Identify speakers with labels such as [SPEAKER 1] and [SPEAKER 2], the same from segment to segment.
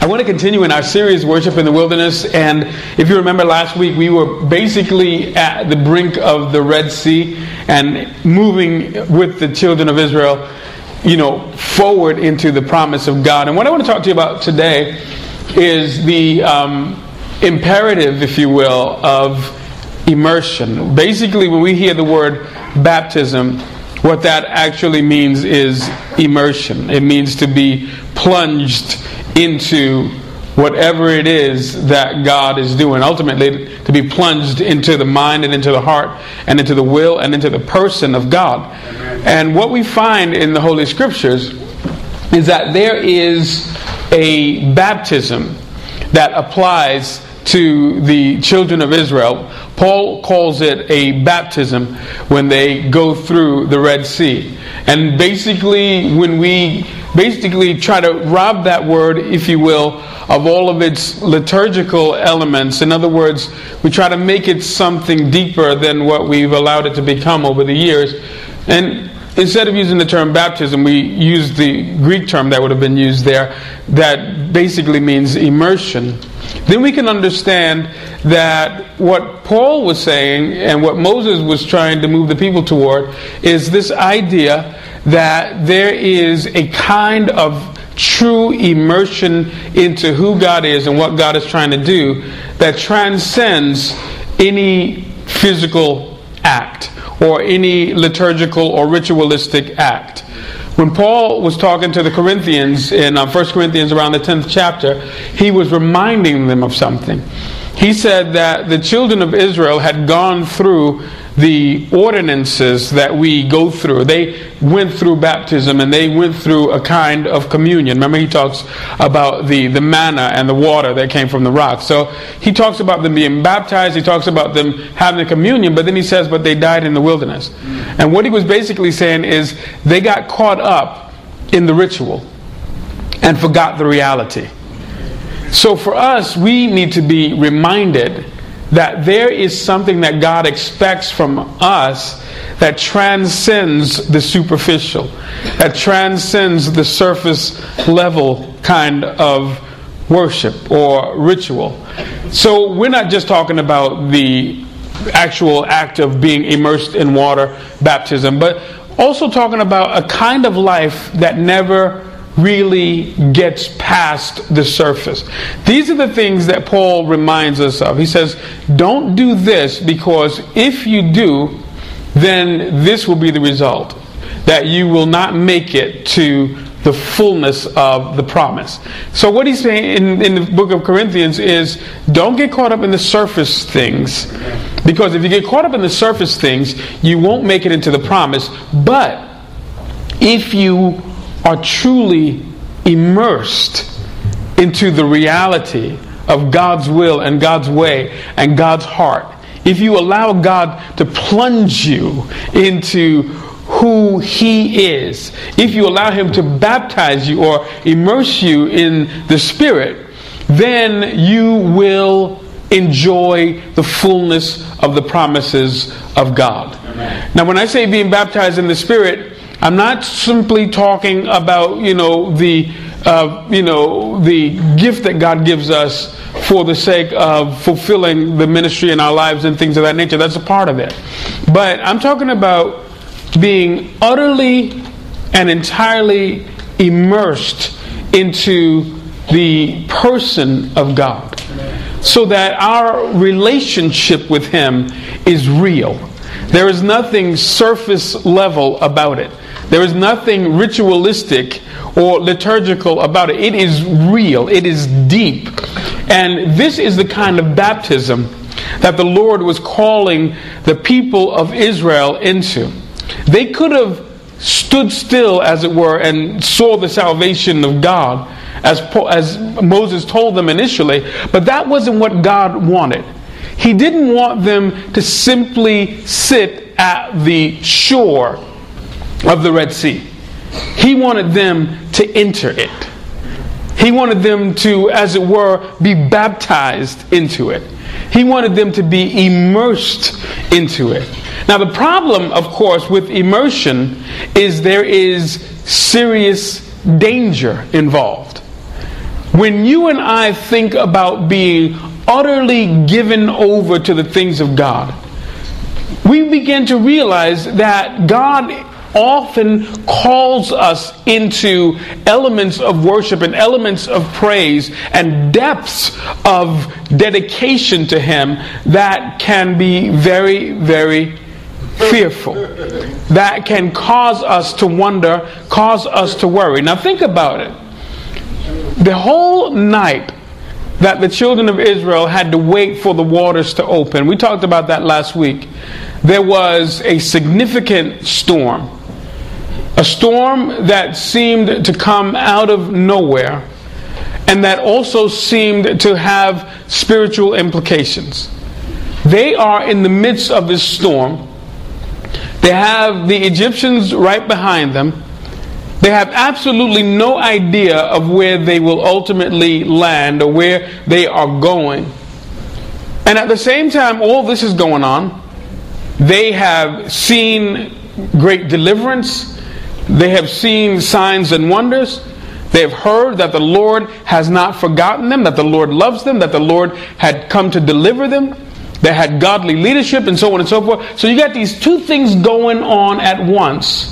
[SPEAKER 1] I want to continue in our series, Worship in the Wilderness. And if you remember last week, we were basically at the brink of the Red Sea and moving with the children of Israel, forward into the promise of God. And what I want to talk to you about today is the imperative, if you will, of immersion. Basically, when we hear the word baptism, what that actually means is immersion. It means to be plunged into whatever it is that God is doing. Ultimately, to be plunged into the mind and into the heart and into the will and into the person of God. Amen. And what we find in the Holy Scriptures is that there is a baptism that applies to the children of Israel. Paul calls it a baptism when they go through the Red Sea. And basically, when we try to rob that word, if you will, of all of its liturgical elements. In other words, we try to make it something deeper than what we've allowed it to become over the years. And instead of using the term baptism, we use the Greek term that would have been used there, that basically means immersion. Then we can understand that what Paul was saying and what Moses was trying to move the people toward is this idea that there is a kind of true immersion into who God is and what God is trying to do that transcends any physical act or any liturgical or ritualistic act. When Paul was talking to the Corinthians in 1 Corinthians around the 10th chapter, he was reminding them of something. He said that the children of Israel had gone through the ordinances that we go through. They went through baptism and they went through a kind of communion. Remember, he talks about the manna and the water that came from the rock. So he talks about them being baptized. He talks about them having communion. But then he says, but they died in the wilderness. And what he was basically saying is they got caught up in the ritual and forgot the reality. So for us, we need to be reminded that there is something that God expects from us that transcends the superficial, that transcends the surface level kind of worship or ritual. So we're not just talking about the actual act of being immersed in water, baptism, but also talking about a kind of life that never really gets past the surface. These are the things that Paul reminds us of. He says, don't do this, because if you do, then this will be the result, that you will not make it to the fullness of the promise. So what he's saying in the book of Corinthians is, don't get caught up in the surface things, because if you get caught up in the surface things, you won't make it into the promise. But if you are truly immersed into the reality of God's will and God's way and God's heart, if you allow God to plunge you into who He is, if you allow Him to baptize you or immerse you in the Spirit, then you will enjoy the fullness of the promises of God. Amen. Now, when I say being baptized in the Spirit, I'm not simply talking about, the gift that God gives us for the sake of fulfilling the ministry in our lives and things of that nature. That's a part of it. But I'm talking about being utterly and entirely immersed into the person of God, so that our relationship with Him is real. There is nothing surface level about it. There is nothing ritualistic or liturgical about it. It is real. It is deep. And this is the kind of baptism that the Lord was calling the people of Israel into. They could have stood still, as it were, and saw the salvation of God, as Moses told them initially, but that wasn't what God wanted. He didn't want them to simply sit at the shore of the Red Sea. He wanted them to enter it. He wanted them to, as it were, be baptized into it. He wanted them to be immersed into it. Now, the problem, of course, with immersion is there is serious danger involved. When you and I think about being utterly given over to the things of God, we begin to realize that God often calls us into elements of worship and elements of praise and depths of dedication to Him that can be very, very fearful, that can cause us to wonder, cause us to worry. Now think about it. The whole night that the children of Israel had to wait for the waters to open, we talked about that last week, there was a significant storm. A storm that seemed to come out of nowhere and that also seemed to have spiritual implications. They are in the midst of this storm. They have the Egyptians right behind them. They have absolutely no idea of where they will ultimately land or where they are going. And at the same time all this is going on, they have seen great deliverance. They have seen signs and wonders. They have heard that the Lord has not forgotten them, that the Lord loves them, that the Lord had come to deliver them. They had godly leadership and so on and so forth. So you got these two things going on at once.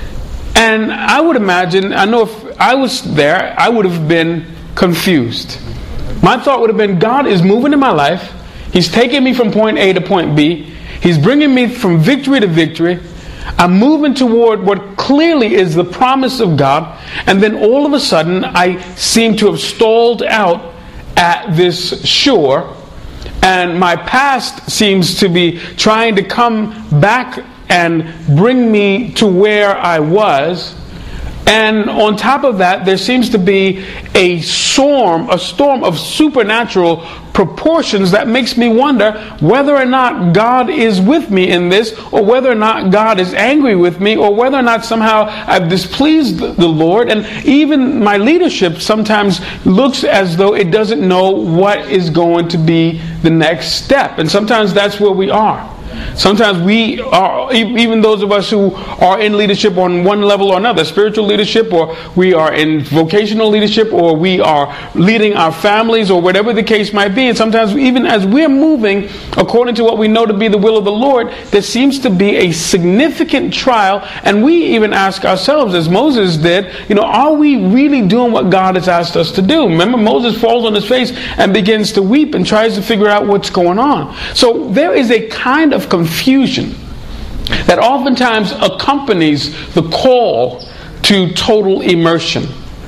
[SPEAKER 1] And I would imagine, I know if I was there, I would have been confused. My thought would have been, God is moving in my life. He's taking me from point A to point B. He's bringing me from victory to victory. I'm moving toward what clearly is the promise of God, and then all of a sudden I seem to have stalled out at this shore, and my past seems to be trying to come back and bring me to where I was. And on top of that, there seems to be a storm of supernatural proportions that makes me wonder whether or not God is with me in this, or whether or not God is angry with me, or whether or not somehow I've displeased the Lord. And even my leadership sometimes looks as though it doesn't know what is going to be the next step. And sometimes that's where we are. Sometimes we are, even those of us who are in leadership on one level or another, spiritual leadership, or we are in vocational leadership, or we are leading our families, or whatever the case might be. And sometimes even as we're moving according to what we know to be the will of the Lord, there seems to be a significant trial. And we even ask ourselves, as Moses did, are we really doing what God has asked us to do? Remember, Moses falls on his face and begins to weep and tries to figure out what's going on. So there is a kind of confusion that oftentimes accompanies the call to total immersion.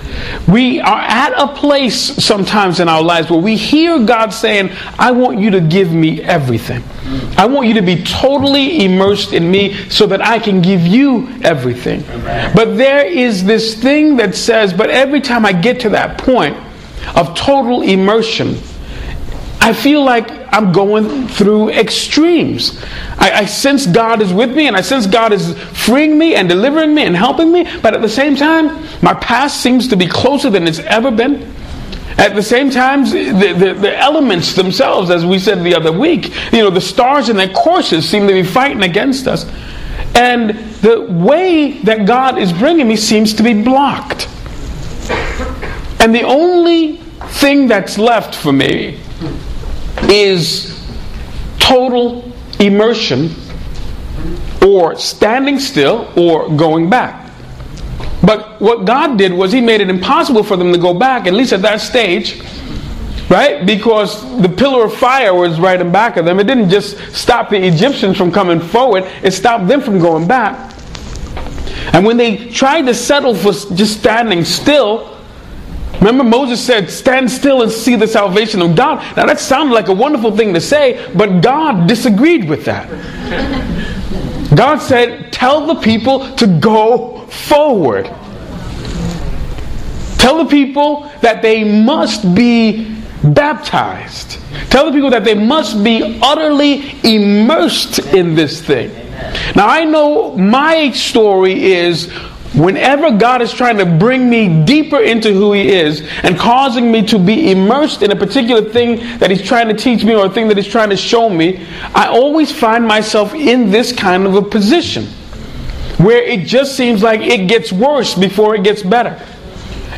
[SPEAKER 1] We are at a place sometimes in our lives where we hear God saying, I want you to give me everything. I want you to be totally immersed in me so that I can give you everything. But there is this thing that says, but every time I get to that point of total immersion, I feel like I'm going through extremes. I sense God is with me, and I sense God is freeing me and delivering me and helping me. But at the same time, my past seems to be closer than it's ever been. At the same time, the elements themselves, as we said the other week, the stars in their courses seem to be fighting against us. And the way that God is bringing me seems to be blocked. And the only thing that's left for me is total immersion, or standing still, or going back. But what God did was He made it impossible for them to go back, at least at that stage, right? Because the pillar of fire was right in back of them. It didn't just stop the Egyptians from coming forward, it stopped them from going back. And when they tried to settle for just standing still, remember Moses said, stand still and see the salvation of God. Now that sounded like a wonderful thing to say, but God disagreed with that. God said, tell the people to go forward. Tell the people that they must be baptized. Tell the people that they must be utterly immersed in this thing. Now I know my story is, whenever God is trying to bring me deeper into who He is and causing me to be immersed in a particular thing that He's trying to teach me, or a thing that He's trying to show me, I always find myself in this kind of a position where it just seems like it gets worse before it gets better.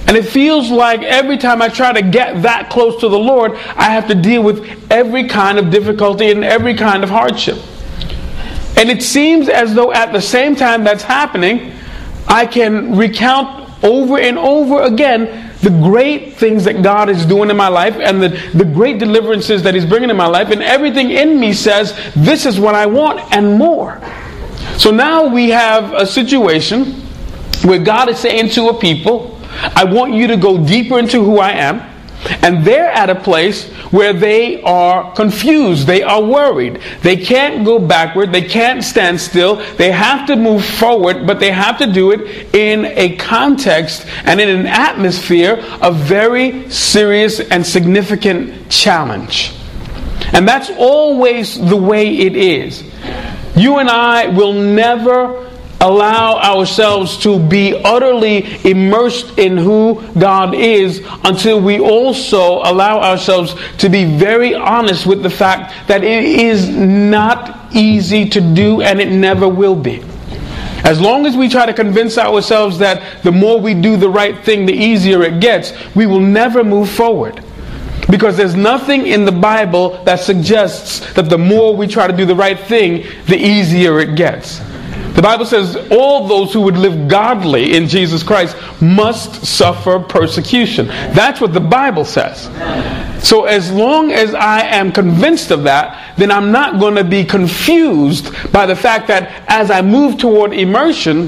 [SPEAKER 1] And it feels like every time I try to get that close to the Lord, I have to deal with every kind of difficulty and every kind of hardship. And it seems as though at the same time that's happening, I can recount over and over again the great things that God is doing in my life and the great deliverances that He's bringing in my life. And everything in me says, this is what I want and more. So now we have a situation where God is saying to a people, I want you to go deeper into who I am. And they're at a place where they are confused. They are worried. They can't go backward. They can't stand still. They have to move forward, but they have to do it in a context and in an atmosphere of very serious and significant challenge. And that's always the way it is. You and I will never allow ourselves to be utterly immersed in who God is until we also allow ourselves to be very honest with the fact that it is not easy to do and it never will be. As long as we try to convince ourselves that the more we do the right thing, the easier it gets, we will never move forward. Because there's nothing in the Bible that suggests that the more we try to do the right thing, the easier it gets. The Bible says all those who would live godly in Jesus Christ must suffer persecution. That's what the Bible says. So as long as I am convinced of that, then I'm not going to be confused by the fact that as I move toward immersion,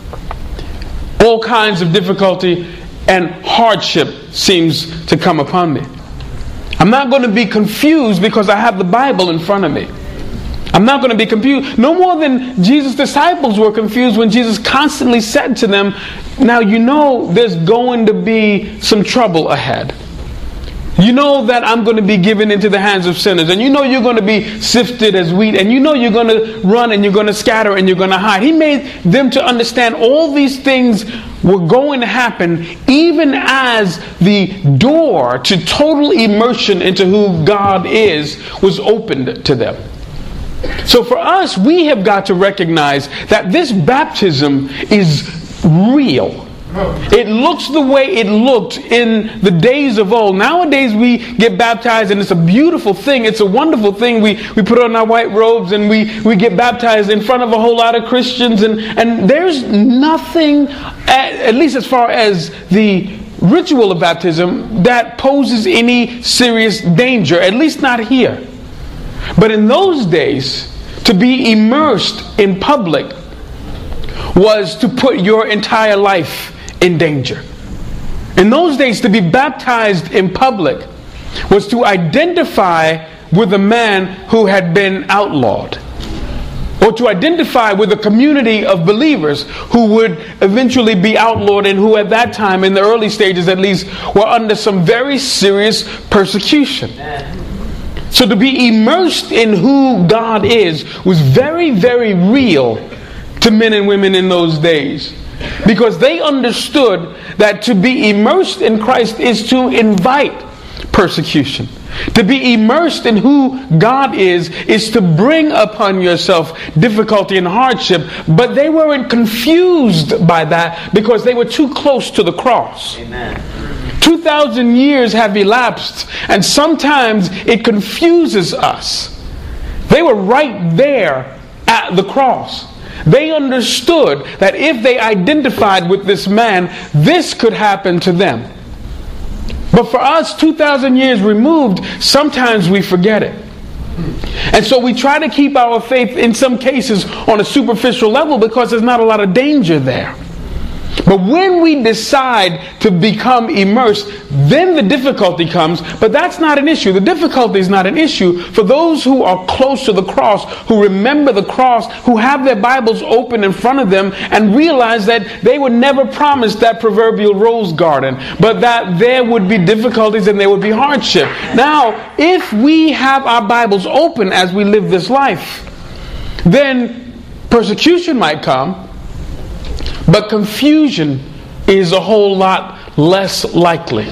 [SPEAKER 1] all kinds of difficulty and hardship seems to come upon me. I'm not going to be confused because I have the Bible in front of me. I'm not going to be confused. No more than Jesus' disciples were confused when Jesus constantly said to them, now you know there's going to be some trouble ahead. You know that I'm going to be given into the hands of sinners. And you know you're going to be sifted as wheat. And you know you're going to run and you're going to scatter and you're going to hide. He made them to understand all these things were going to happen even as the door to total immersion into who God is was opened to them. So for us, we have got to recognize that this baptism is real. It looks the way it looked in the days of old. Nowadays we get baptized and it's a beautiful thing. It's a wonderful thing. We put on our white robes and we get baptized in front of a whole lot of Christians. And there's nothing, at least as far as the ritual of baptism, that poses any serious danger. At least not here. But in those days, to be immersed in public was to put your entire life in danger. In those days, to be baptized in public was to identify with a man who had been outlawed, or to identify with a community of believers who would eventually be outlawed and who at that time, in the early stages at least, were under some very serious persecution. So to be immersed in who God is was very, very real to men and women in those days. Because they understood that to be immersed in Christ is to invite persecution. To be immersed in who God is to bring upon yourself difficulty and hardship. But they weren't confused by that because they were too close to the cross. Amen. 2,000 years have elapsed, and sometimes it confuses us. They were right there at the cross. They understood that if they identified with this man, this could happen to them. But for us, 2,000 years removed, sometimes we forget it. And so we try to keep our faith in some cases on a superficial level because there's not a lot of danger there. But when we decide to become immersed, then the difficulty comes. But that's not an issue. The difficulty is not an issue for those who are close to the cross, who remember the cross, who have their Bibles open in front of them and realize that they were never promised that proverbial rose garden, but that there would be difficulties and there would be hardship. Now, if we have our Bibles open as we live this life, then persecution might come. But confusion is a whole lot less likely.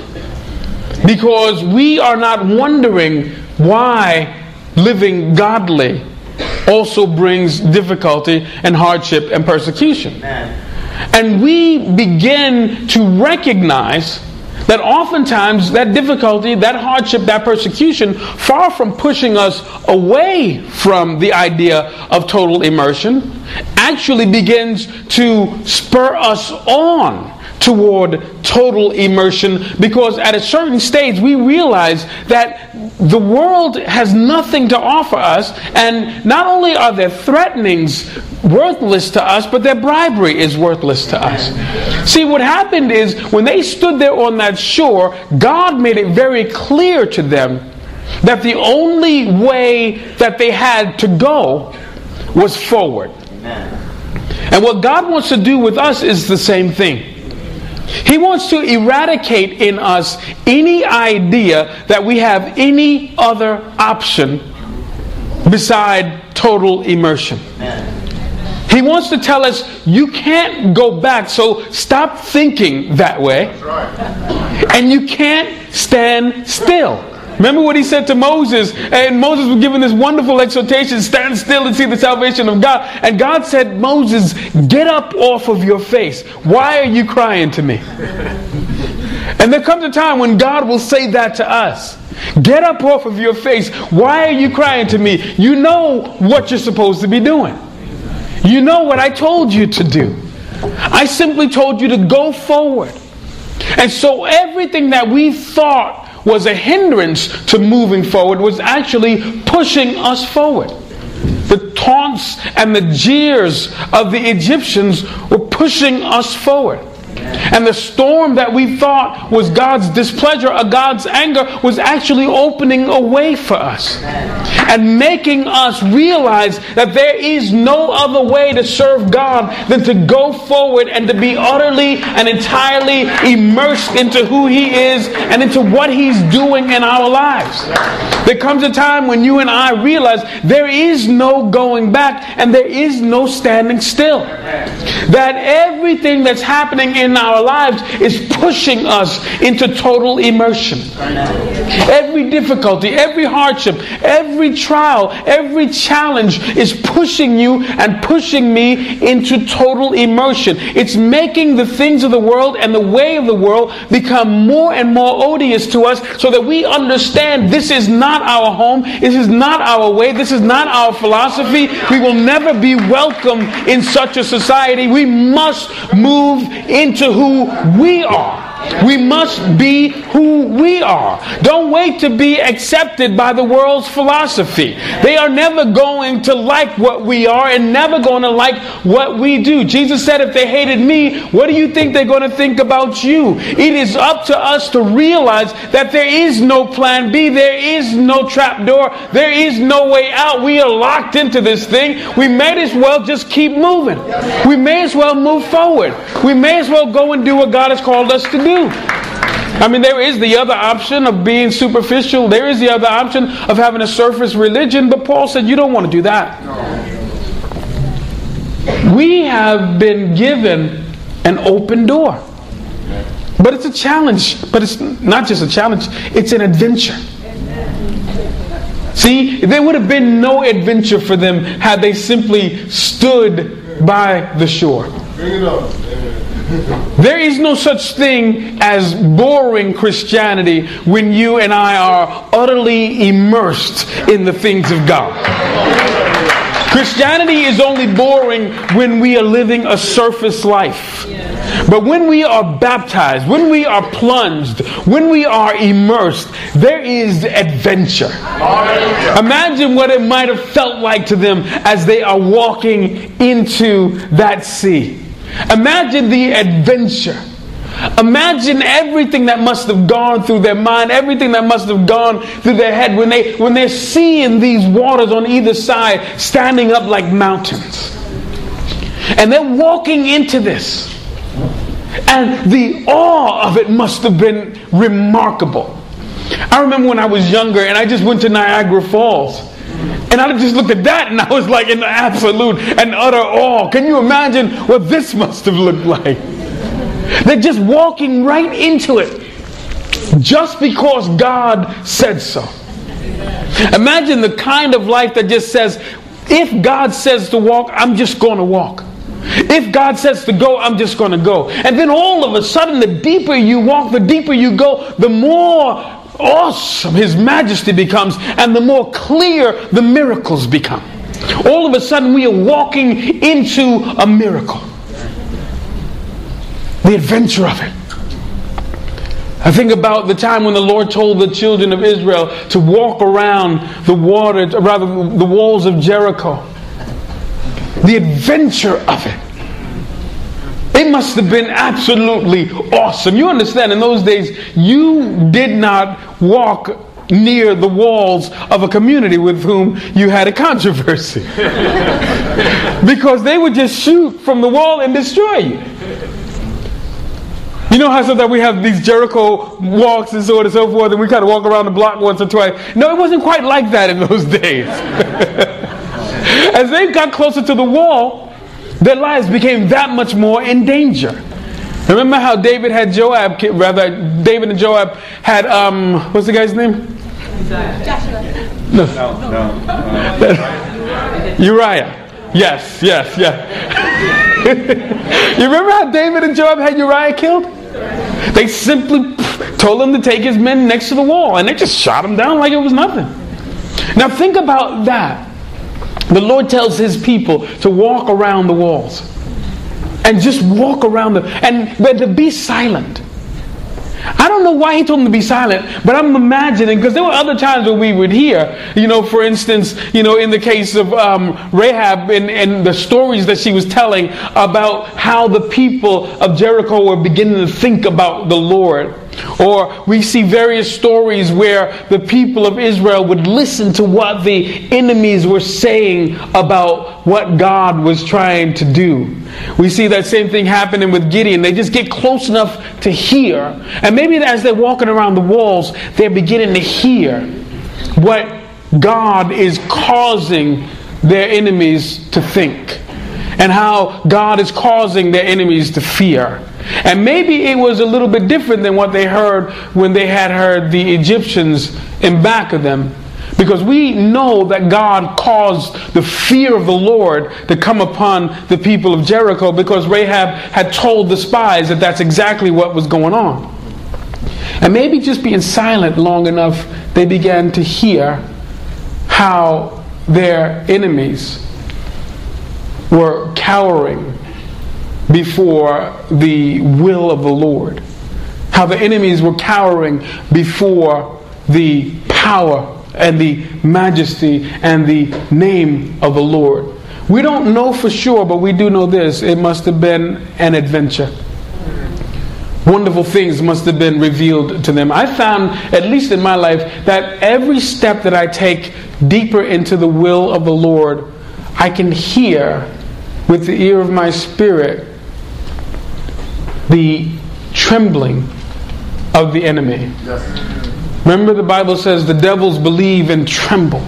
[SPEAKER 1] Because we are not wondering why living godly also brings difficulty and hardship and persecution. And we begin to recognize that oftentimes that difficulty, that hardship, that persecution, far from pushing us away from the idea of total immersion, actually begins to spur us on toward total immersion, because at a certain stage we realize that the world has nothing to offer us, and not only are their threatenings worthless to us, but their bribery is worthless to us. See, what happened is when they stood there on that shore, God made it very clear to them that the only way that they had to go was forward. And what God wants to do with us is the same thing. He wants to eradicate in us any idea that we have any other option beside total immersion. He wants to tell us, you can't go back, so stop thinking that way. And you can't stand still. Remember what he said to Moses, and Moses was given this wonderful exhortation, stand still and see the salvation of God. And God said, Moses, get up off of your face. Why are you crying to me? And there comes a time when God will say that to us. Get up off of your face. Why are you crying to me? You know what you're supposed to be doing. You know what I told you to do. I simply told you to go forward. And so everything that we thought was a hindrance to moving forward was actually pushing us forward. The taunts and the jeers of the Egyptians were pushing us forward. And the storm that we thought was God's displeasure or God's anger was actually opening a way for us and making us realize that there is no other way to serve God than to go forward and to be utterly and entirely immersed into who He is and into what He's doing in our lives. There comes a time when you and I realize there is no going back and there is no standing still. That everything that's happening in our lives is pushing us into total immersion. Every difficulty, every hardship, every trial, every challenge is pushing you and pushing me into total immersion. It's making the things of the world and the way of the world become more and more odious to us, so that we understand this is not our home, this is not our way, this is not our philosophy. We will never be welcome in such a society. We must move into who we are. We must be who we are. Don't wait to be accepted by the world's philosophy. They are never going to like what we are and never going to like what we do. Jesus said, if they hated me, what do you think they're going to think about you? It is up to us to realize that there is no plan B. There is no trap door. There is no way out. We are locked into this thing. We may as well just keep moving. We may as well move forward. We may as well go and do what God has called us to do. I mean, there is the other option of being superficial. There is the other option of having a surface religion. But Paul said, you don't want to do that. We have been given an open door. But it's a challenge. But it's not just a challenge. It's an adventure. See, there would have been no adventure for them had they simply stood by the shore. Bring it up. There is no such thing as boring Christianity when you and I are utterly immersed in the things of God. Christianity is only boring when we are living a surface life. But when we are baptized, when we are plunged, when we are immersed, there is adventure. Imagine what it might have felt like to them as they are walking into that sea. Imagine the adventure. Imagine everything that must have gone through their mind, everything that must have gone through their head when they're seeing these waters on either side standing up like mountains. And they're walking into this. And the awe of it must have been remarkable. I remember when I was younger and I just went to Niagara Falls. And I just looked at that and I was like in absolute and utter awe. Can you imagine what this must have looked like? They're just walking right into it. Just because God said so. Imagine the kind of life that just says, if God says to walk, I'm just going to walk. If God says to go, I'm just going to go. And then all of a sudden, the deeper you walk, the deeper you go, the more awesome His majesty becomes, and the more clear the miracles become. All of a sudden, we are walking into a miracle. The adventure of it. I think about the time when the Lord told the children of Israel to walk around the walls of Jericho. The adventure of it. It must have been absolutely awesome. You understand, in those days, you did not walk near the walls of a community with whom you had a controversy. Because they would just shoot from the wall and destroy you. You know how sometimes we have these Jericho walks and so on and so forth, and we kind of walk around the block once or twice. No, it wasn't quite like that in those days. As they got closer to the wall, their lives became that much more in danger. Remember how David and Joab had, what's the guy's name? No. Uriah. Yes. You remember how David and Joab had Uriah killed? They simply told him to take his men next to the wall, and they just shot him down like it was nothing. Now think about that. The Lord tells His people to walk around the walls. And just walk around them. And to be silent. I don't know why He told them to be silent, but I'm imagining, because there were other times where we would hear, for instance, in the case of Rahab and the stories that she was telling about how the people of Jericho were beginning to think about the Lord. Or we see various stories where the people of Israel would listen to what the enemies were saying about what God was trying to do. We see that same thing happening with Gideon. They just get close enough to hear. And maybe as they're walking around the walls, they're beginning to hear what God is causing their enemies to think. And how God is causing their enemies to fear. And maybe it was a little bit different than what they heard when they had heard the Egyptians in back of them. Because we know that God caused the fear of the Lord to come upon the people of Jericho, because Rahab had told the spies that that's exactly what was going on. And maybe just being silent long enough, they began to hear how their enemies were cowering before the will of the Lord. How the enemies were cowering before the power and the majesty and the name of the Lord. We don't know for sure, but we do know this. It must have been an adventure. Wonderful things must have been revealed to them. I found, at least in my life, that every step that I take deeper into the will of the Lord, I can hear with the ear of my spirit the trembling of the enemy. Yes. Remember, the Bible says the devils believe and tremble.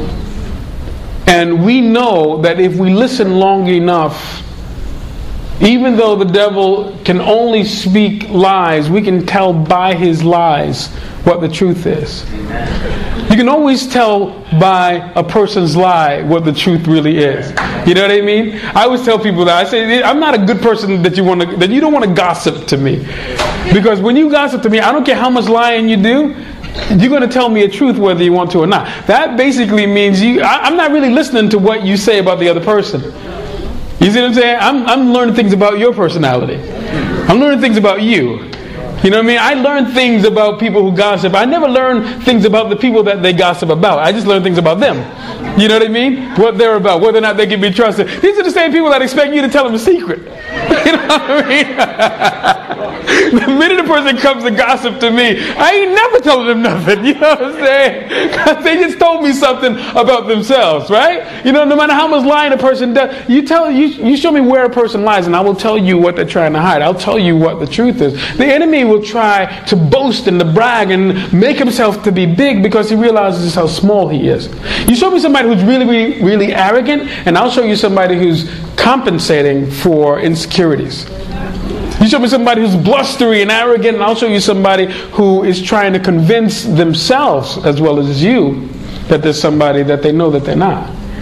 [SPEAKER 1] And we know that if we listen long enough, even though the devil can only speak lies, we can tell by his lies what the truth is. You can always tell by a person's lie what the truth really is. You know what I mean? I always tell people that. I say, I'm not a good person that you don't want to gossip to me. Because when you gossip to me, I don't care how much lying you do, you're going to tell me a truth whether you want to or not. That basically means I'm not really listening to what you say about the other person. You see what I'm saying? I'm learning things about your personality. I'm learning things about you. You know what I mean? I learn things about people who gossip. I never learn things about the people that they gossip about. I just learn things about them. You know what I mean? What they're about, whether or not they can be trusted. These are the same people that expect you to tell them a secret. You know what I mean? The minute a person comes to gossip to me, I ain't never telling them nothing. You know what I'm saying? Because they just told me something about themselves, right? You know, no matter how much lying a person does, you show me where a person lies, and I will tell you what they're trying to hide. I'll tell you what the truth is. The enemy will try to boast and to brag and make himself to be big because he realizes how small he is. You show me somebody who's really, really, really arrogant, and I'll show you somebody who's compensating for insecurities. You show me somebody who's blustery and arrogant, and I'll show you somebody who is trying to convince themselves as well as you that there's somebody that they know that they're not.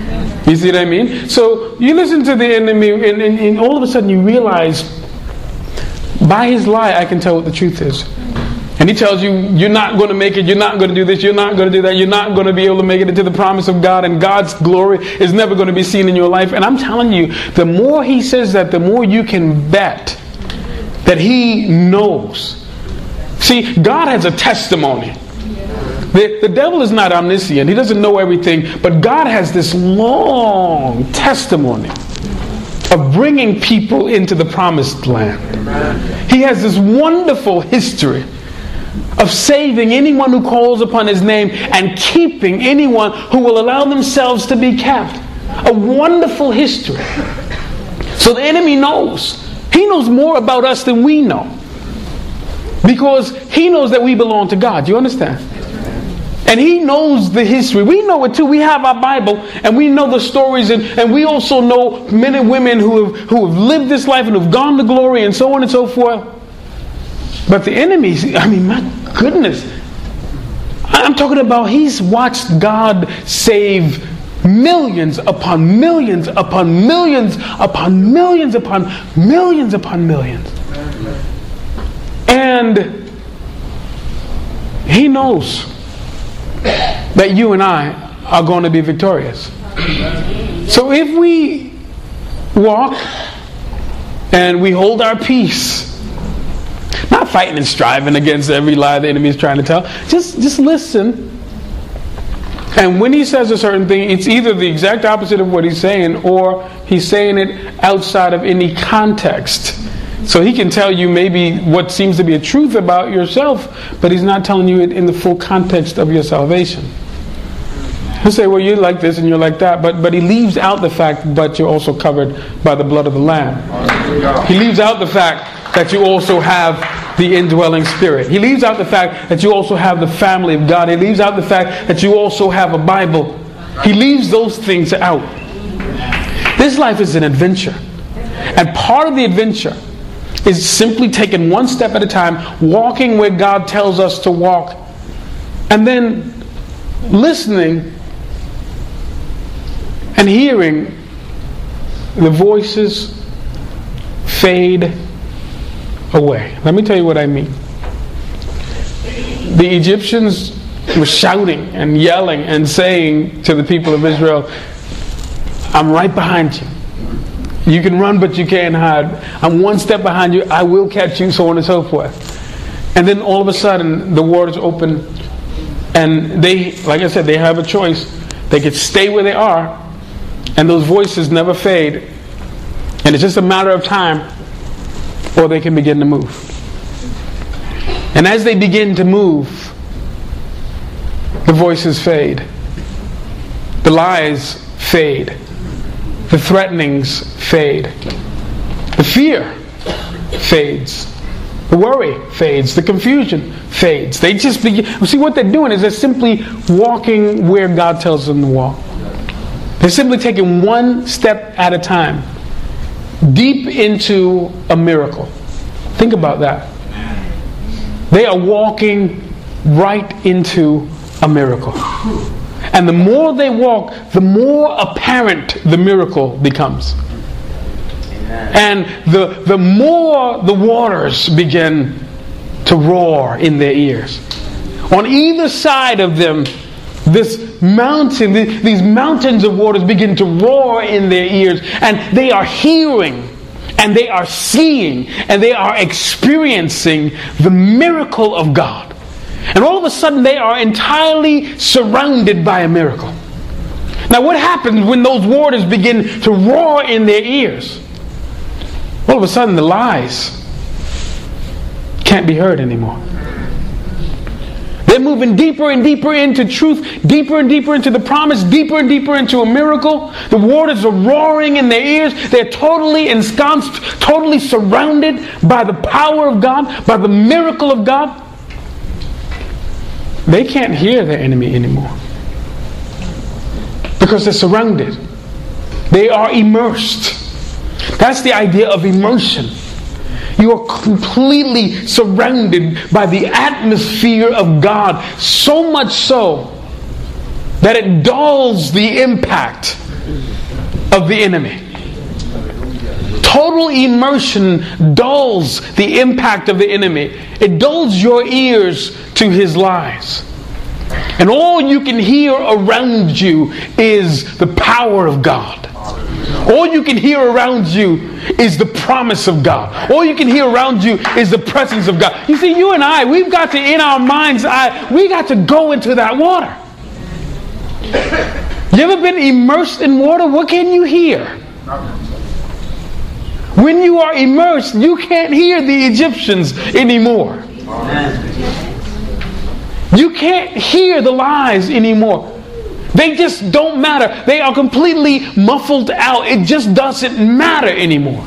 [SPEAKER 1] You see what I mean? So you listen to the enemy, and all of a sudden you realize, by his lie, I can tell what the truth is. And he tells you, you're not going to make it, you're not going to do this, you're not going to do that, you're not going to be able to make it into the promise of God, and God's glory is never going to be seen in your life. And I'm telling you, the more he says that, the more you can bet that he knows. See, God has a testimony. The devil is not omniscient. He doesn't know everything. But God has this long testimony of bringing people into the promised land. He has this wonderful history of saving anyone who calls upon his name and keeping anyone who will allow themselves to be kept. A wonderful history. So the enemy knows. He knows more about us than we know. Because he knows that we belong to God. Do you understand? And he knows the history. We know it too. We have our Bible and we know the stories, and we also know men and women who have lived this life and who have gone to glory and so on and so forth. But the enemy, I mean, my goodness. I'm talking about he's watched God save millions upon millions upon millions upon millions upon millions upon millions. And he knows that you and I are going to be victorious. So if we walk and we hold our peace, not fighting and striving against every lie the enemy is trying to tell, just listen. And when he says a certain thing, it's either the exact opposite of what he's saying, or he's saying it outside of any context. So he can tell you maybe what seems to be a truth about yourself, but he's not telling you it in the full context of your salvation. He'll say, well, you're like this and you're like that, but he leaves out the fact, but you're also covered by the blood of the Lamb. He leaves out the fact that you also have the indwelling Spirit. He leaves out the fact that you also have the family of God. He leaves out the fact that you also have a Bible. He leaves those things out. This life is an adventure. And part of the adventure is simply taking one step at a time, walking where God tells us to walk, and then listening and hearing the voices fade away. Let me tell you what I mean. The Egyptians were shouting and yelling and saying to the people of Israel, I'm right behind you. You can run, but you can't hide. I'm one step behind you. I will catch you, so on and so forth. And then all of a sudden, the waters open, and they, like I said, they have a choice. They could stay where they are, and those voices never fade, and it's just a matter of time, or they can begin to move. And as they begin to move, the voices fade. The lies fade. The threatenings fade. The fear fades. The worry fades. The confusion fades. They just begin. See, what they're doing is they're simply walking where God tells them to walk. They're simply taking one step at a time, deep into a miracle. Think about that. They are walking right into a miracle. And the more they walk, the more apparent the miracle becomes. And the more the waters begin to roar in their ears. On either side of them, this mountain, these mountains of waters begin to roar in their ears. And they are hearing, and they are seeing, and they are experiencing the miracle of God. And all of a sudden they are entirely surrounded by a miracle. Now what happens when those waters begin to roar in their ears? All of a sudden the lies can't be heard anymore. They're moving deeper and deeper into truth, deeper and deeper into the promise, deeper and deeper into a miracle. The waters are roaring in their ears. They're totally ensconced, totally surrounded by the power of God, by the miracle of God. They can't hear their enemy anymore because they're surrounded. They are immersed. That's the idea of immersion. You are completely surrounded by the atmosphere of God, so much so that it dulls the impact of the enemy. Total immersion dulls the impact of the enemy. It dulls your ears to his lies. And all you can hear around you is the power of God. All you can hear around you is the promise of God. All you can hear around you is the presence of God. You see, you and I, we've got to, in our mind's eye, we got to go into that water. You ever been immersed in water? What can you hear? When you are immersed, you can't hear the Egyptians anymore. You can't hear the lies anymore. They just don't matter. They are completely muffled out. It just doesn't matter anymore.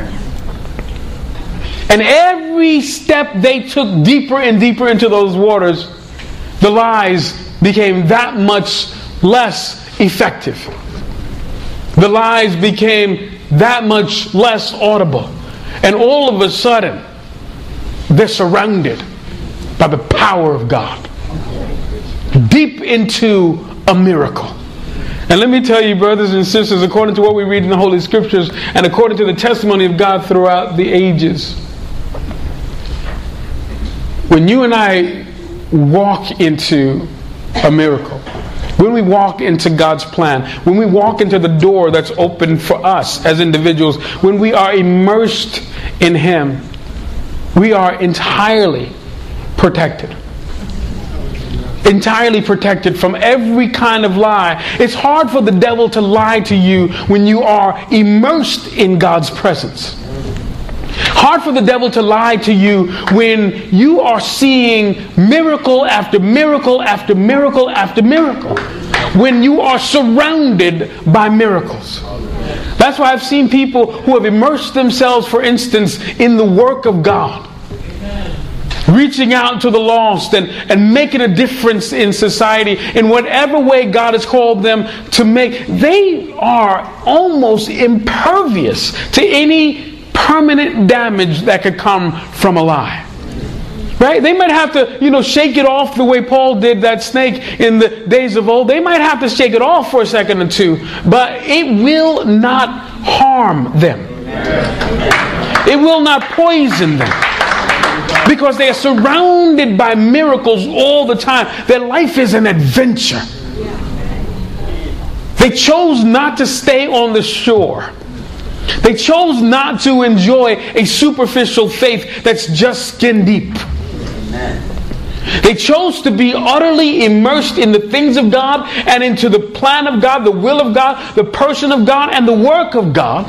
[SPEAKER 1] And every step they took deeper and deeper into those waters, the lies became that much less effective. The lies became that much less audible. And all of a sudden, they're surrounded by the power of God. Deep into a miracle. And let me tell you, brothers and sisters, according to what we read in the Holy Scriptures and according to the testimony of God throughout the ages, when you and I walk into a miracle, when we walk into God's plan, when we walk into the door that's open for us as individuals, when we are immersed in Him, we are entirely protected. Entirely protected from every kind of lie. It's hard for the devil to lie to you when you are immersed in God's presence. Hard for the devil to lie to you when you are seeing miracle after miracle after miracle after miracle. When you are surrounded by miracles. That's why I've seen people who have immersed themselves, for instance, in the work of God. Reaching out to the lost and making a difference in society in whatever way God has called them to make. They are almost impervious to any permanent damage that could come from a lie. Right? They might have to, shake it off the way Paul did that snake in the days of old. They might have to shake it off for a second or two, but it will not harm them. It will not poison them. Because they are surrounded by miracles all the time. Their life is an adventure. They chose not to stay on the shore. They chose not to enjoy a superficial faith that's just skin deep. They chose to be utterly immersed in the things of God and into the plan of God, the will of God, the person of God, and the work of God.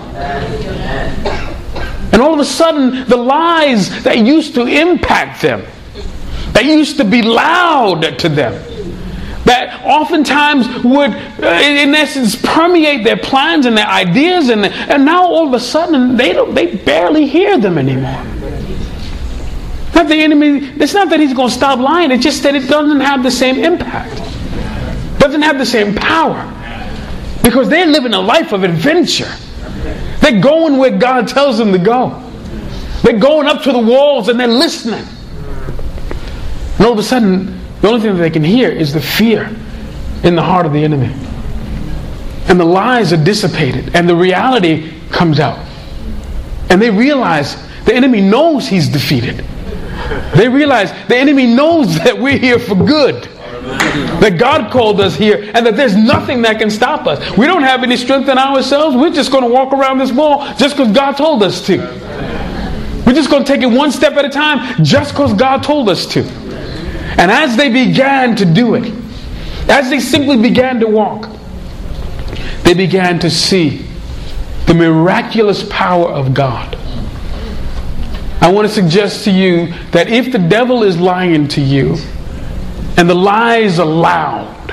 [SPEAKER 1] And all of a sudden, the lies that used to impact them, that used to be loud to them, that oftentimes would, in essence, permeate their plans and their ideas, and now all of a sudden, they barely hear them anymore. Not the enemy. It's not that he's going to stop lying. It's just that it doesn't have the same impact, doesn't have the same power, because they're living a life of adventure. They're going where God tells them to go. They're going up to the walls and they're listening. And all of a sudden, the only thing that they can hear is the fear in the heart of the enemy. And the lies are dissipated and the reality comes out. And they realize the enemy knows he's defeated. They realize the enemy knows that we're here for good. That God called us here and that there's nothing that can stop us. We don't have any strength in ourselves. We're just going to walk around this wall just because God told us to. We're just going to take it one step at a time just because God told us to. And as they began to do it, as they simply began to walk, they began to see the miraculous power of God. I want to suggest to you that if the devil is lying to you, and the lies are loud,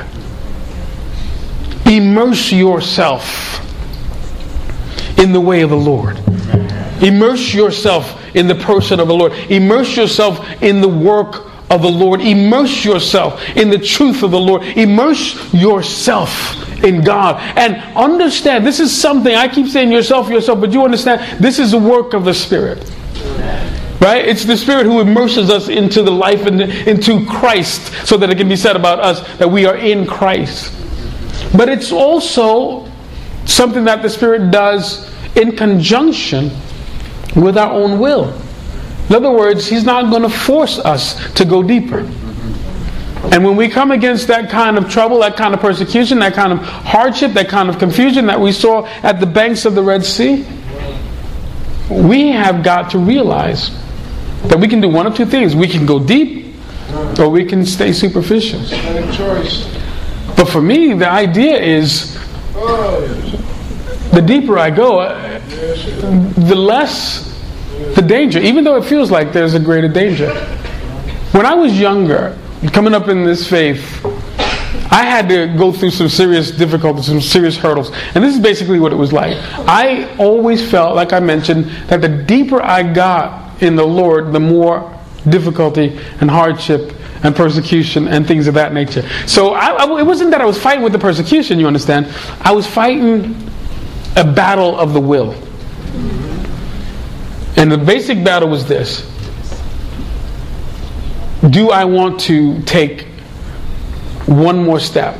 [SPEAKER 1] immerse yourself in the way of the Lord. Immerse yourself in the person of the Lord. Immerse yourself in the work of the Lord. Immerse yourself in the truth of the Lord. Immerse yourself in God. And understand, this is something, I keep saying yourself, but you understand, this is the work of the Spirit. Right? It's the Spirit who immerses us into the life and into Christ, so that it can be said about us that we are in Christ. But it's also something that the Spirit does in conjunction with our own will. In other words, He's not going to force us to go deeper. And when we come against that kind of trouble, that kind of persecution, that kind of hardship, that kind of confusion that we saw at the banks of the Red Sea, we have got to realize that we can do one of two things. We can go deep, or we can stay superficial. But for me, the idea is, the deeper I go, the less the danger, even though it feels like there's a greater danger. When I was younger, coming up in this faith, I had to go through some serious difficulties, some serious hurdles. And this is basically what it was like. I always felt, like I mentioned, that the deeper I got in the Lord, the more difficulty and hardship and persecution and things of that nature. So it wasn't that I was fighting with the persecution, you understand. I was fighting a battle of the will. And the basic battle was this. Do I want to take one more step,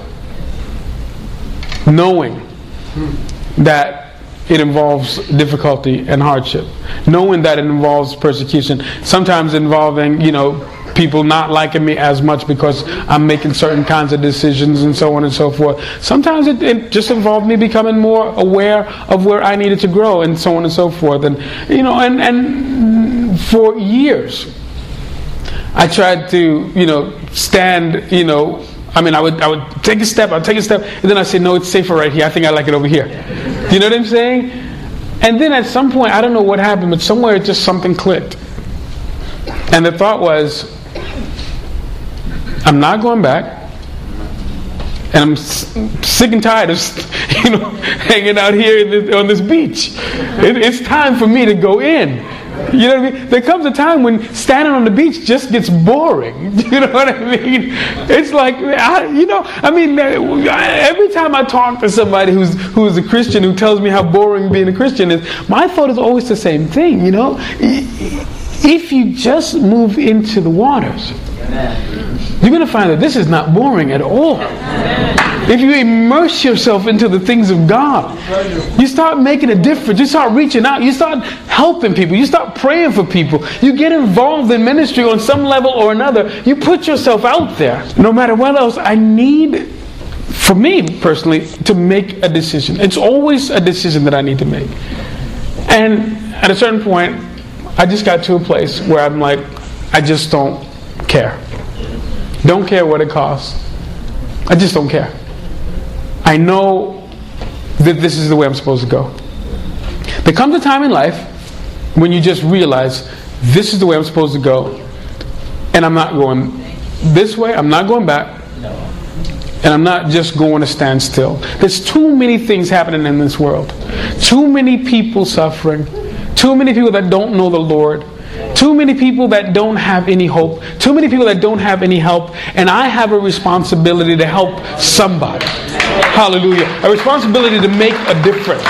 [SPEAKER 1] knowing that it involves difficulty and hardship, knowing that it involves persecution, sometimes involving, people not liking me as much because I'm making certain kinds of decisions and so on and so forth. Sometimes it just involved me becoming more aware of where I needed to grow and so on and so forth. And and for years I tried to stand, I would take a step, and then I'd say, no, it's safer right here. I think I like it over here. You know what I'm saying? And then at some point, I don't know what happened, but somewhere just something clicked. And the thought was, I'm not going back. And I'm sick and tired of, hanging out here on this beach. It's time for me to go in. You know what I mean? There comes a time when standing on the beach just gets boring. You know what I mean? It's like, every time I talk to somebody who's a Christian who tells me how boring being a Christian is, my thought is always the same thing, If you just move into the waters, you're going to find that this is not boring at all. If you immerse yourself into the things of God, you start making a difference. You start reaching out. You start helping people. You start praying for people. You get involved in ministry on some level or another. You put yourself out there. No matter what else, I need, for me personally, to make a decision. It's always a decision that I need to make. And at a certain point, I just got to a place where I'm like, I just don't care. Don't care what it costs. I just don't care. I know that this is the way I'm supposed to go. There comes a time in life when you just realize this is the way I'm supposed to go, and I'm not going this way, I'm not going back, and I'm not just going to stand still. There's too many things happening in this world. Too many people suffering. Too many people that don't know the Lord. Too many people that don't have any hope. Too many people that don't have any help. And I have a responsibility to help somebody. Hallelujah. A responsibility to make a difference.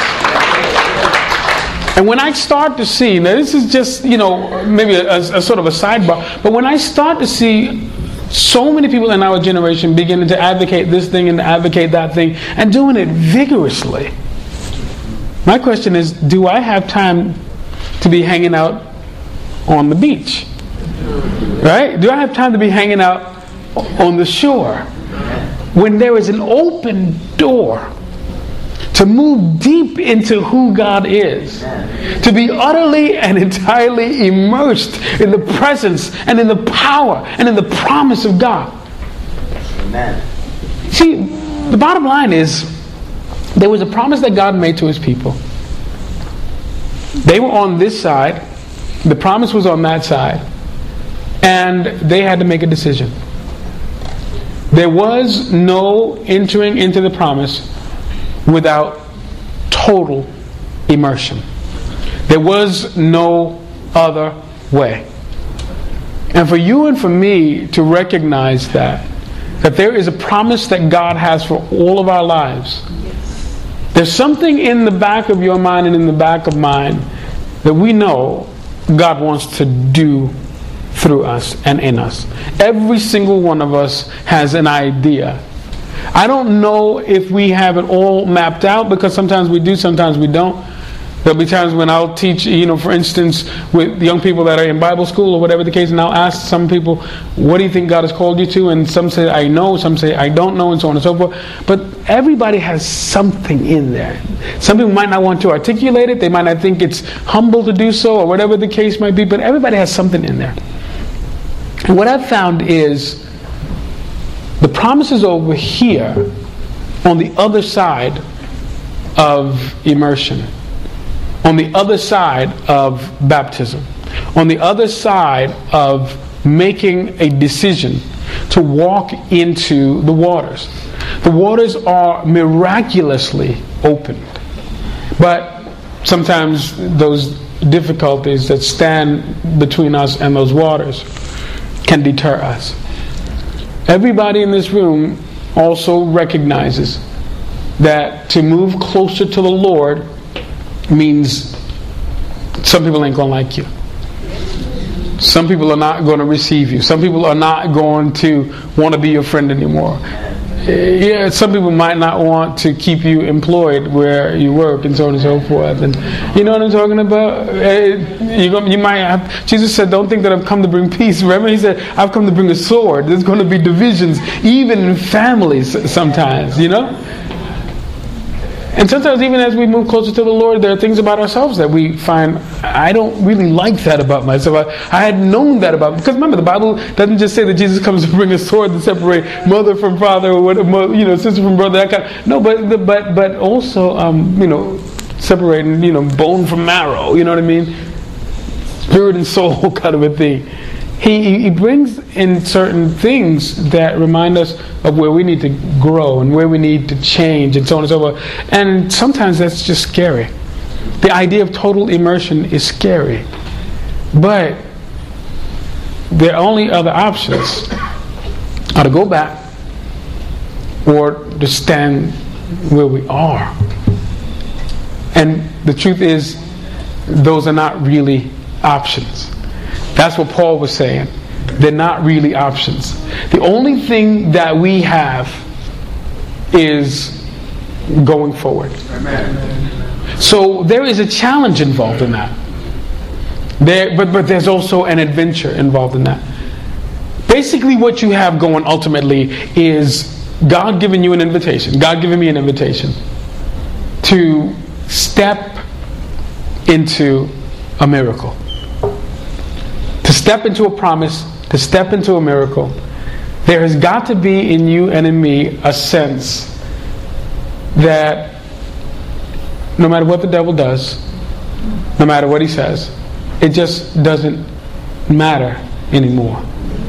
[SPEAKER 1] And when I start to see, now this is just, maybe a sort of a sidebar, but when I start to see so many people in our generation beginning to advocate this thing and to advocate that thing and doing it vigorously, my question is, do I have time to be hanging out on the beach? Right? Do I have time to be hanging out on the shore when there is an open door to move deep into who God is, to be utterly and entirely immersed in the presence and in the power and in the promise of God? Amen. See, the bottom line is, there was a promise that God made to His people. They were on this side. The promise was on that side. And they had to make a decision. There was no entering into the promise without total immersion. There was no other way. And for you and for me to recognize that there is a promise that God has for all of our lives. There's something in the back of your mind and in the back of mine that we know God wants to do through us and in us. Every single one of us has an idea I don't know if we have it all mapped out, because sometimes we do, sometimes we don't. There'll be times when I'll teach, for instance, with young people that are in Bible school or whatever the case, and I'll ask some people, what do you think God has called you to? And some say, I know, some say, I don't know, and so on and so forth. But everybody has something in there. Some people might not want to articulate it, they might not think it's humble to do so, or whatever the case might be, but everybody has something in there. And what I've found is, the promises over here, on the other side of immersion, on the other side of baptism, on the other side of making a decision to walk into the waters. The waters are miraculously opened. But sometimes those difficulties that stand between us and those waters can deter us. Everybody in this room also recognizes that to move closer to the Lord means some people ain't going to like you. Some people are not going to receive you. Some people are not going to want to be your friend anymore. Yeah, some people might not want to keep you employed where you work, and so on and so forth. And you know what I'm talking about? You might have. Jesus said, "Don't think that I've come to bring peace." Remember, He said, "I've come to bring a sword." There's going to be divisions, even in families. Sometimes, And sometimes even as we move closer to the Lord, there are things about ourselves that we find, I don't really like that about myself. I had known that about, because remember, the Bible doesn't just say that Jesus comes to bring a sword to separate mother from father, or sister from brother, that kind. No, but also, separating, bone from marrow, you know what I mean? Spirit and soul kind of a thing. He brings in certain things that remind us of where we need to grow and where we need to change, and so on and so forth. And sometimes that's just scary. The idea of total immersion is scary. But the only other options are to go back or to stand where we are. And the truth is, those are not really options. That's what Paul was saying. They're not really options. The only thing that we have is going forward. Amen. So there is a challenge involved in that. But there's also an adventure involved in that. Basically what you have going ultimately is God giving you an invitation. God giving me an invitation to step into a miracle. To step into a promise, to step into a miracle. There has got to be in you and in me a sense that no matter what the devil does, no matter what he says, it just doesn't matter anymore.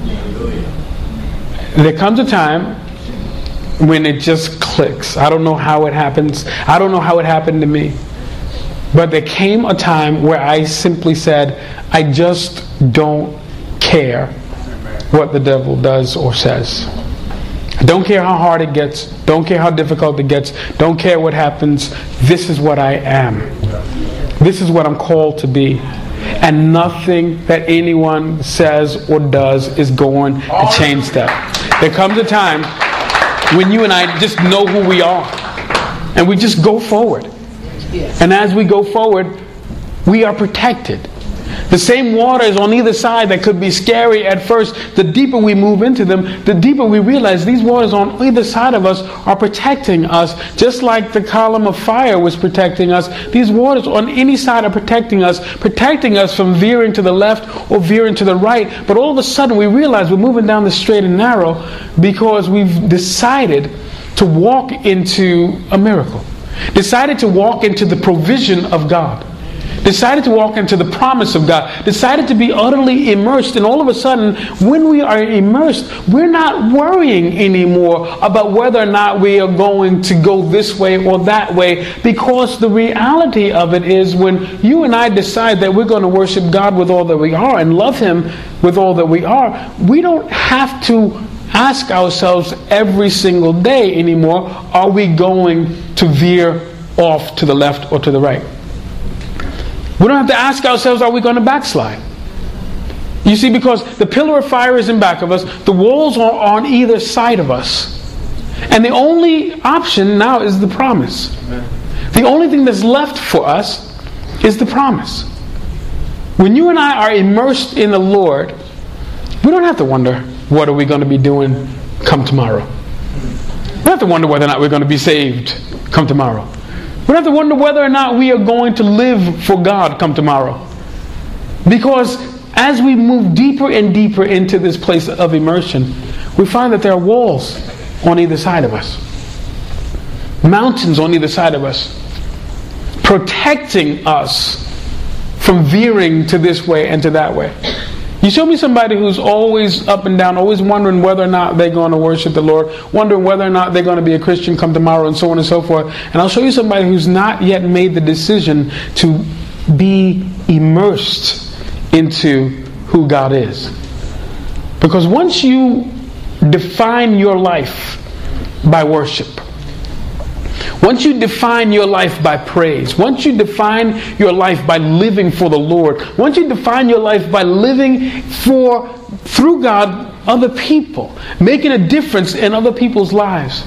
[SPEAKER 1] There comes a time when it just clicks. I don't know how it happens. I don't know how it happened to me. But there came a time where I simply said, I just don't care what the devil does or says. I don't care how hard it gets. Don't care how difficult it gets. Don't care what happens. This is what I am. This is what I'm called to be. And nothing that anyone says or does is going to change that. There comes a time when you and I just know who we are. And we just go forward. And as we go forward, we are protected. The same waters on either side that could be scary at first, the deeper we move into them, the deeper we realize these waters on either side of us are protecting us. Just like the column of fire was protecting us, these waters on any side are protecting us from veering to the left or veering to the right. But all of a sudden we realize we're moving down the straight and narrow because we've decided to walk into a miracle. Decided to walk into the provision of God. Decided to walk into the promise of God. Decided to be utterly immersed. And all of a sudden, when we are immersed, we're not worrying anymore about whether or not we are going to go this way or that way. Because the reality of it is, when you and I decide that we're going to worship God with all that we are and love Him with all that we are, we don't have to ask ourselves every single day anymore, are we going to veer off to the left or to the right? We don't have to ask ourselves, are we going to backslide? You see, because the pillar of fire is in back of us, the walls are on either side of us. And the only option now is the promise. The only thing that's left for us is the promise. When you and I are immersed in the Lord, we don't have to wonder, what are we going to be doing come tomorrow? We don't have to wonder whether or not we're going to be saved come tomorrow. We don't have to wonder whether or not we are going to live for God come tomorrow. Because as we move deeper and deeper into this place of immersion, we find that there are walls on either side of us. Mountains on either side of us, protecting us from veering to this way and to that way. You show me somebody who's always up and down, always wondering whether or not they're going to worship the Lord, wondering whether or not they're going to be a Christian come tomorrow, and so on and so forth. And I'll show you somebody who's not yet made the decision to be immersed into who God is. Because once you define your life by worship, once you define your life by praise, once you define your life by living for the Lord, once you define your life by living through God, other people, making a difference in other people's lives,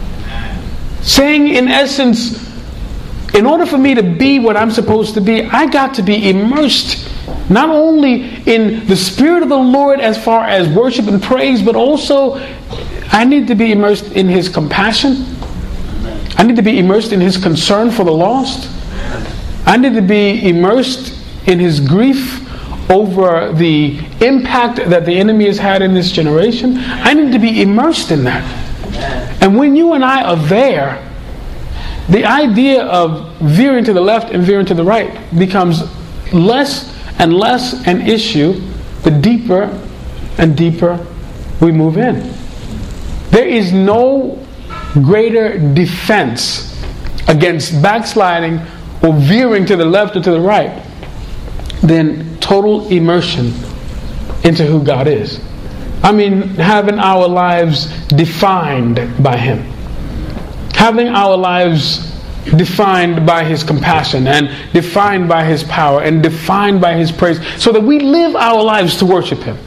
[SPEAKER 1] saying in essence, in order for me to be what I'm supposed to be, I got to be immersed not only in the Spirit of the Lord as far as worship and praise, but also I need to be immersed in His compassion. I need to be immersed in His concern for the lost. I need to be immersed in His grief over the impact that the enemy has had in this generation. I need to be immersed in that. And when you and I are there, the idea of veering to the left and veering to the right becomes less and less an issue the deeper and deeper we move in. There is no greater defense against backsliding or veering to the left or to the right than total immersion into who God is. I mean, having our lives defined by Him. Having our lives defined by His compassion and defined by His power and defined by His praise, so that we live our lives to worship Him.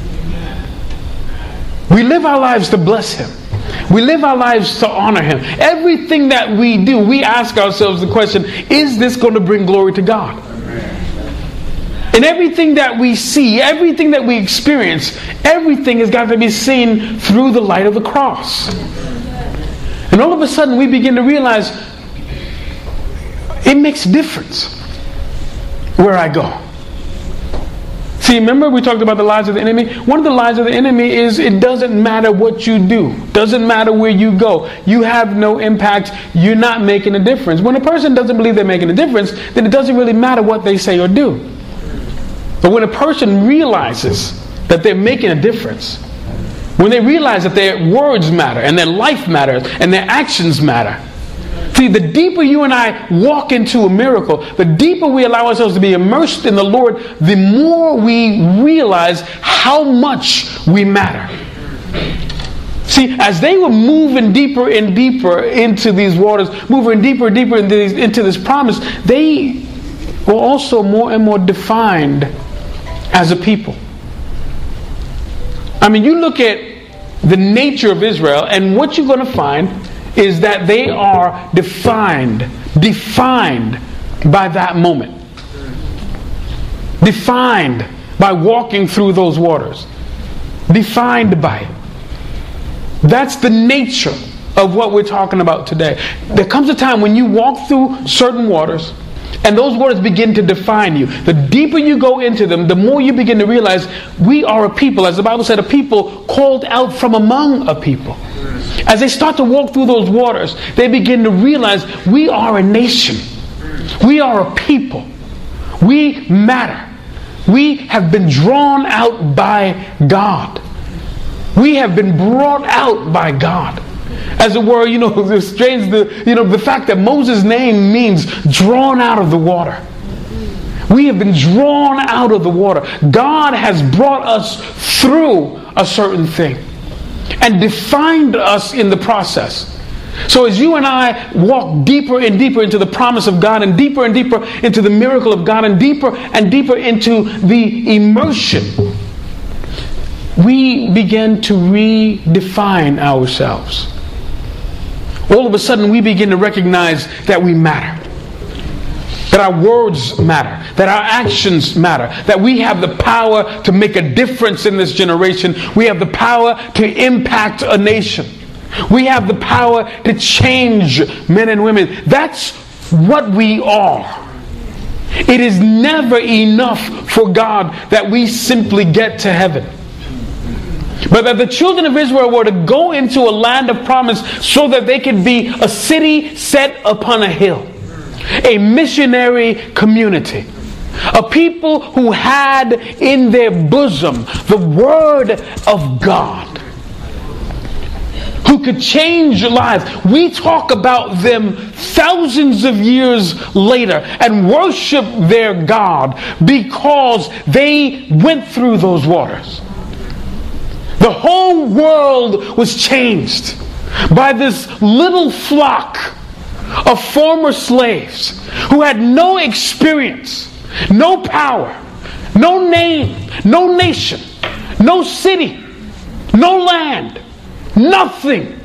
[SPEAKER 1] We live our lives to bless Him. We live our lives to honor Him. Everything that we do, we ask ourselves the question, is this going to bring glory to God? And everything that we see, everything that we experience, everything has got to be seen through the light of the cross. And all of a sudden we begin to realize it makes a difference where I go. See, remember we talked about the lies of the enemy? One of the lies of the enemy is it doesn't matter what you do. Doesn't matter where you go. You have no impact. You're not making a difference. When a person doesn't believe they're making a difference, then it doesn't really matter what they say or do. But when a person realizes that they're making a difference, when they realize that their words matter and their life matters and their actions matter. See, the deeper you and I walk into a miracle, the deeper we allow ourselves to be immersed in the Lord, the more we realize how much we matter. See, as they were moving deeper and deeper into these waters, moving deeper and deeper into this promise, they were also more and more defined as a people. I mean, you look at the nature of Israel, and what you're going to find is that they are defined by that moment. Defined by walking through those waters. Defined by it. That's the nature of what we're talking about today. There comes a time when you walk through certain waters, and those waters begin to define you. The deeper you go into them, the more you begin to realize we are a people. As the Bible said, a people called out from among a people. As they start to walk through those waters, they begin to realize we are a nation. We are a people. We matter. We have been drawn out by God. We have been brought out by God. As it were, it's strange, the fact that Moses' name means drawn out of the water. We have been drawn out of the water. God has brought us through a certain thing and defined us in the process. So as you and I walk deeper and deeper into the promise of God, and deeper into the miracle of God, and deeper into the immersion, we begin to redefine ourselves. all of a sudden we begin to recognize that we matter. That our words matter. That our actions matter. That we have the power to make a difference in this generation. We have the power to impact a nation. We have the power to change men and women. That's what we are. It is never enough for God that we simply get to heaven. But that the children of Israel were to go into a land of promise so that they could be a city set upon a hill. A missionary community. A people who had in their bosom the Word of God. Who could change lives. We talk about them thousands of years later and worship their God because they went through those waters. The whole world was changed by this little flock of former slaves who had no experience, no power, no name, no nation, no city, no land, nothing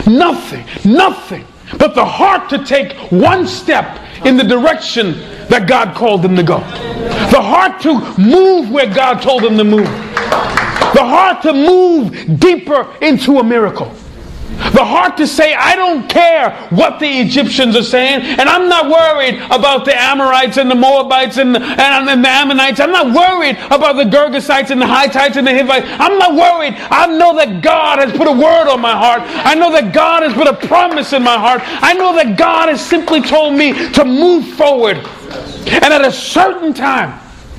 [SPEAKER 1] but the heart to take one step in the direction that God called them to go. The heart to move where God told them to move. The heart to move deeper into a miracle. The heart to say, I don't care what the Egyptians are saying, and I'm not worried about the Amorites and the Moabites and the Ammonites. I'm not worried about the Girgasites and the Hittites and the Hivites. I'm not worried. I know that God has put a word on my heart. I know that God has put a promise in my heart. I know that God has simply told me to move forward. And at a certain time,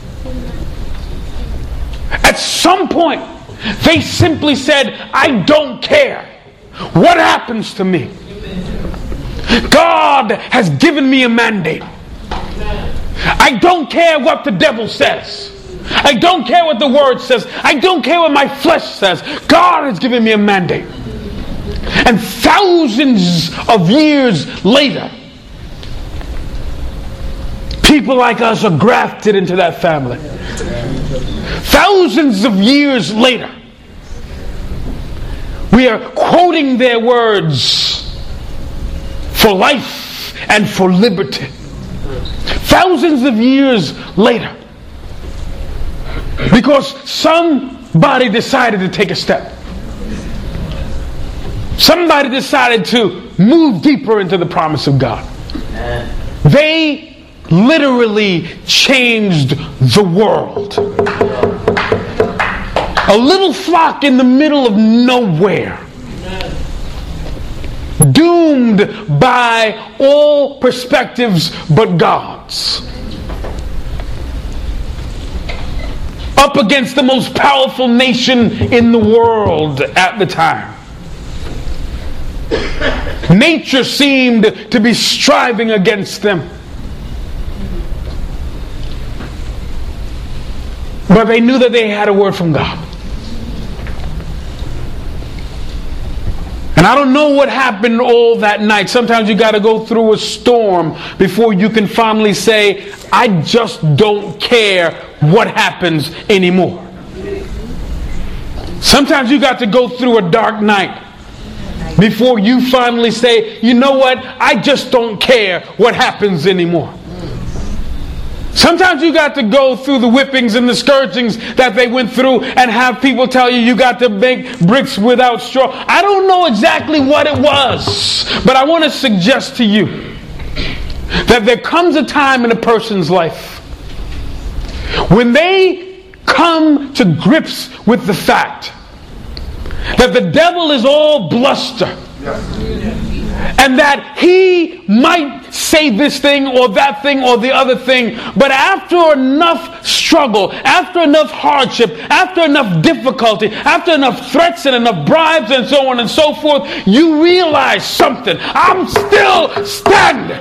[SPEAKER 1] at some point, they simply said, I don't care what happens to me. God has given me a mandate. I don't care what the devil says. I don't care what the word says. I don't care what my flesh says. God has given me a mandate. And thousands of years later, people like us are grafted into that family. Thousands of years later, we are quoting their words for life and for liberty. Thousands of years later, because somebody decided to take a step. Somebody decided to move deeper into the promise of God. They literally changed the world. A little flock in the middle of nowhere. Doomed by all perspectives but God's. Up against the most powerful nation in the world at the time. Nature seemed to be striving against them. But they knew that they had a word from God. And I don't know what happened all that night. Sometimes you got to go through a storm before you can finally say, I just don't care what happens anymore. Sometimes you got to go through a dark night before you finally say, you know what, I just don't care what happens anymore. Sometimes you got to go through the whippings and the scourgings that they went through and have people tell you you got to make bricks without straw. I don't know exactly what it was, but I want to suggest to you that there comes a time in a person's life when they come to grips with the fact that the devil is all bluster. And that he might say this thing or that thing or the other thing, but after enough struggle, after enough hardship, after enough difficulty, after enough threats and enough bribes and so on and so forth, you realize something. I'm still standing.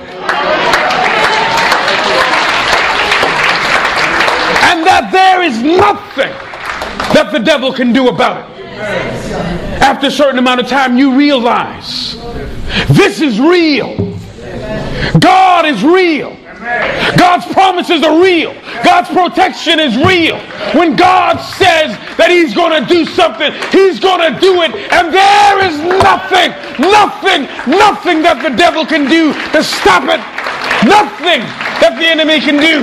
[SPEAKER 1] And that there is nothing that the devil can do about it. After a certain amount of time, you realize this is real. God is real. God's promises are real. God's protection is real. When God says that He's going to do something, He's going to do it. And there is nothing that the devil can do to stop it. Nothing that the enemy can do.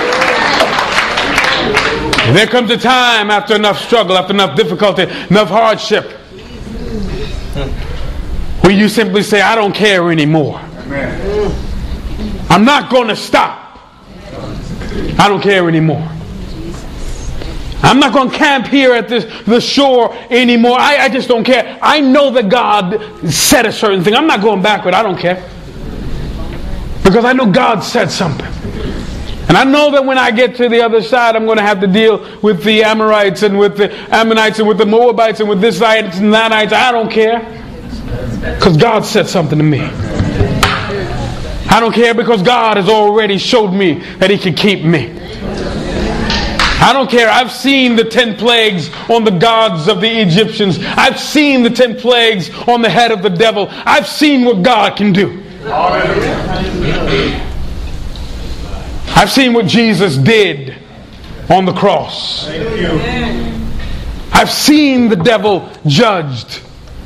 [SPEAKER 1] And there comes a time after enough struggle, after enough difficulty, enough hardship, where you simply say, I don't care anymore. I'm not going to stop. I don't care anymore. I'm not going to camp here at the shore anymore. I just don't care. I know that God said a certain thing. I'm not going backward. I don't care. Because I know God said something. And I know that when I get to the other side, I'm going to have to deal with the Amorites and with the Ammonites and with the Moabites and with this side and that side. I don't care. Because God said something to me. I don't care because God has already showed me that He can keep me. I don't care. I've seen the 10 plagues on the gods of the Egyptians. I've seen the 10 plagues on the head of the devil. I've seen what God can do. I've seen what Jesus did on the cross. I've seen the devil judged.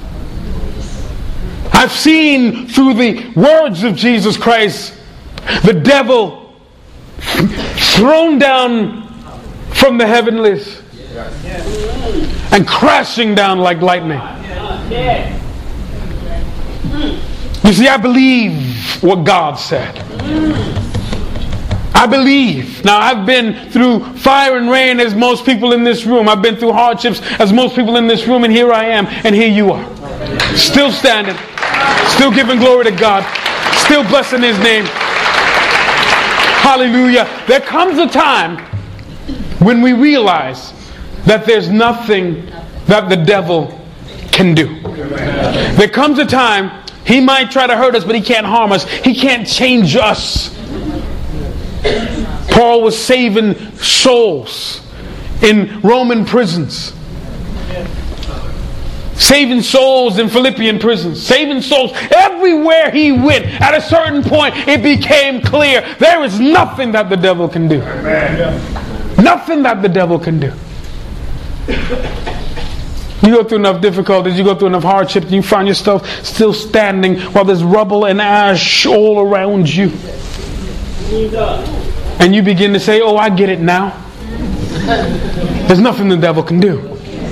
[SPEAKER 1] I've seen through the words of Jesus Christ the devil thrown down from the heavenlies and crashing down like lightning. You see, I believe what God said. I believe. Now, I've been through fire and rain as most people in this room. I've been through hardships as most people in this room, and here I am, and here you are. Still standing. Still giving glory to God. Still blessing His name. Hallelujah. There comes a time when we realize that there's nothing that the devil can do. There comes a time he might try to hurt us, but he can't harm us. He can't change us. Paul was saving souls in Roman prisons. Saving souls in Philippian prisons. Saving souls everywhere he went. At a certain point, it became clear there is nothing that the devil can do. Nothing that the devil can do. You go through enough difficulties, you go through enough hardship, you find yourself still standing while there's rubble and ash all around you. And you begin to say, oh, I get it now. There's nothing the devil can do.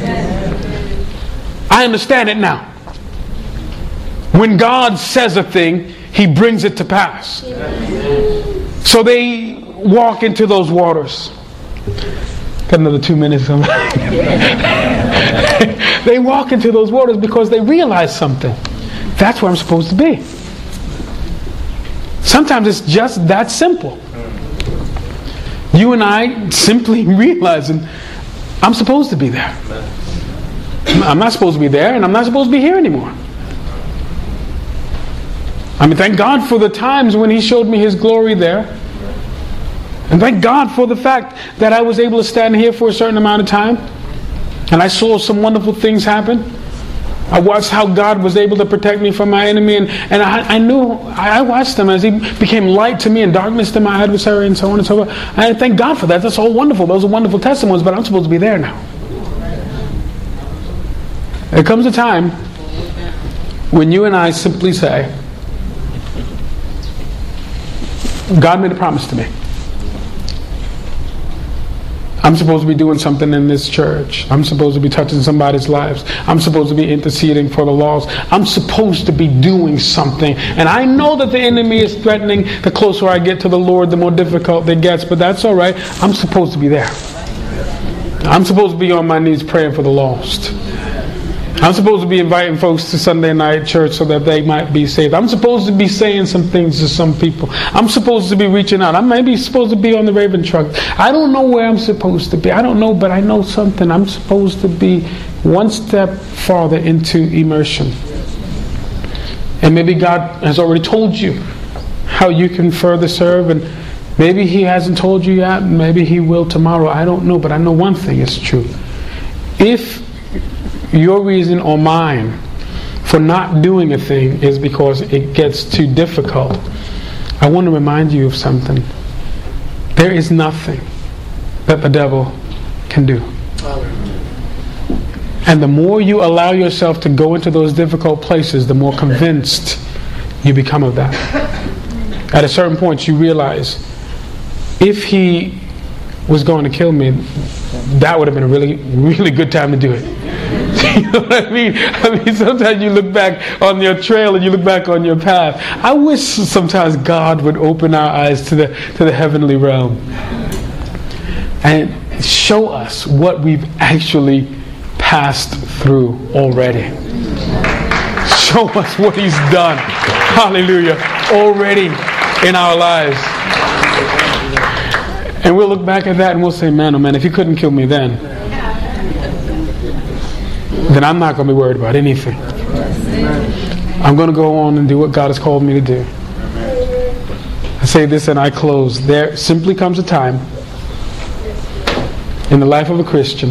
[SPEAKER 1] I understand it now. When God says a thing, He brings it to pass. So they walk into those waters. Got another 2 minutes. They walk into those waters because they realize something. That's where I'm supposed to be. Sometimes it's just that simple. You and I simply realizing I'm supposed to be there. I'm not supposed to be there, and I'm not supposed to be here anymore. I mean, thank God for the times when He showed me His glory there. And thank God for the fact that I was able to stand here for a certain amount of time. And I saw some wonderful things happen. I watched how God was able to protect me from my enemy. And I watched Him as He became light to me and darkness to my adversary and so on and so forth. And I thank God for that. That's all wonderful. Those are wonderful testimonies, but I'm supposed to be there now. There comes a time when you and I simply say, God made a promise to me. I'm supposed to be doing something in this church. I'm supposed to be touching somebody's lives. I'm supposed to be interceding for the lost. I'm supposed to be doing something. And I know that the enemy is threatening. The closer I get to the Lord, the more difficult it gets. But that's all right. I'm supposed to be there. I'm supposed to be on my knees praying for the lost. I'm supposed to be inviting folks to Sunday night church so that they might be saved. I'm supposed to be saying some things to some people. I'm supposed to be reaching out. I may be supposed to be on the Raven truck. I don't know where I'm supposed to be. I don't know, but I know something. I'm supposed to be one step farther into immersion. And maybe God has already told you how you can further serve, and maybe He hasn't told you yet. Maybe He will tomorrow. I don't know, but I know one thing is true. If your reason or mine for not doing a thing is because it gets too difficult, I want to remind you of something. There is nothing that the devil can do. And the more you allow yourself to go into those difficult places, the more convinced you become of that. At a certain point, you realize, if he was going to kill me, that would have been a really, really good time to do it. You know what I mean? I mean, sometimes you look back on your trail and you look back on your path. I wish sometimes God would open our eyes to the heavenly realm and show us what we've actually passed through already. Show us what He's done. Hallelujah. Already in our lives. And we'll look back at that and we'll say, man, oh man, if He couldn't kill me then I'm not going to be worried about anything. I'm going to go on and do what God has called me to do. I say this and I close. There simply comes a time in the life of a Christian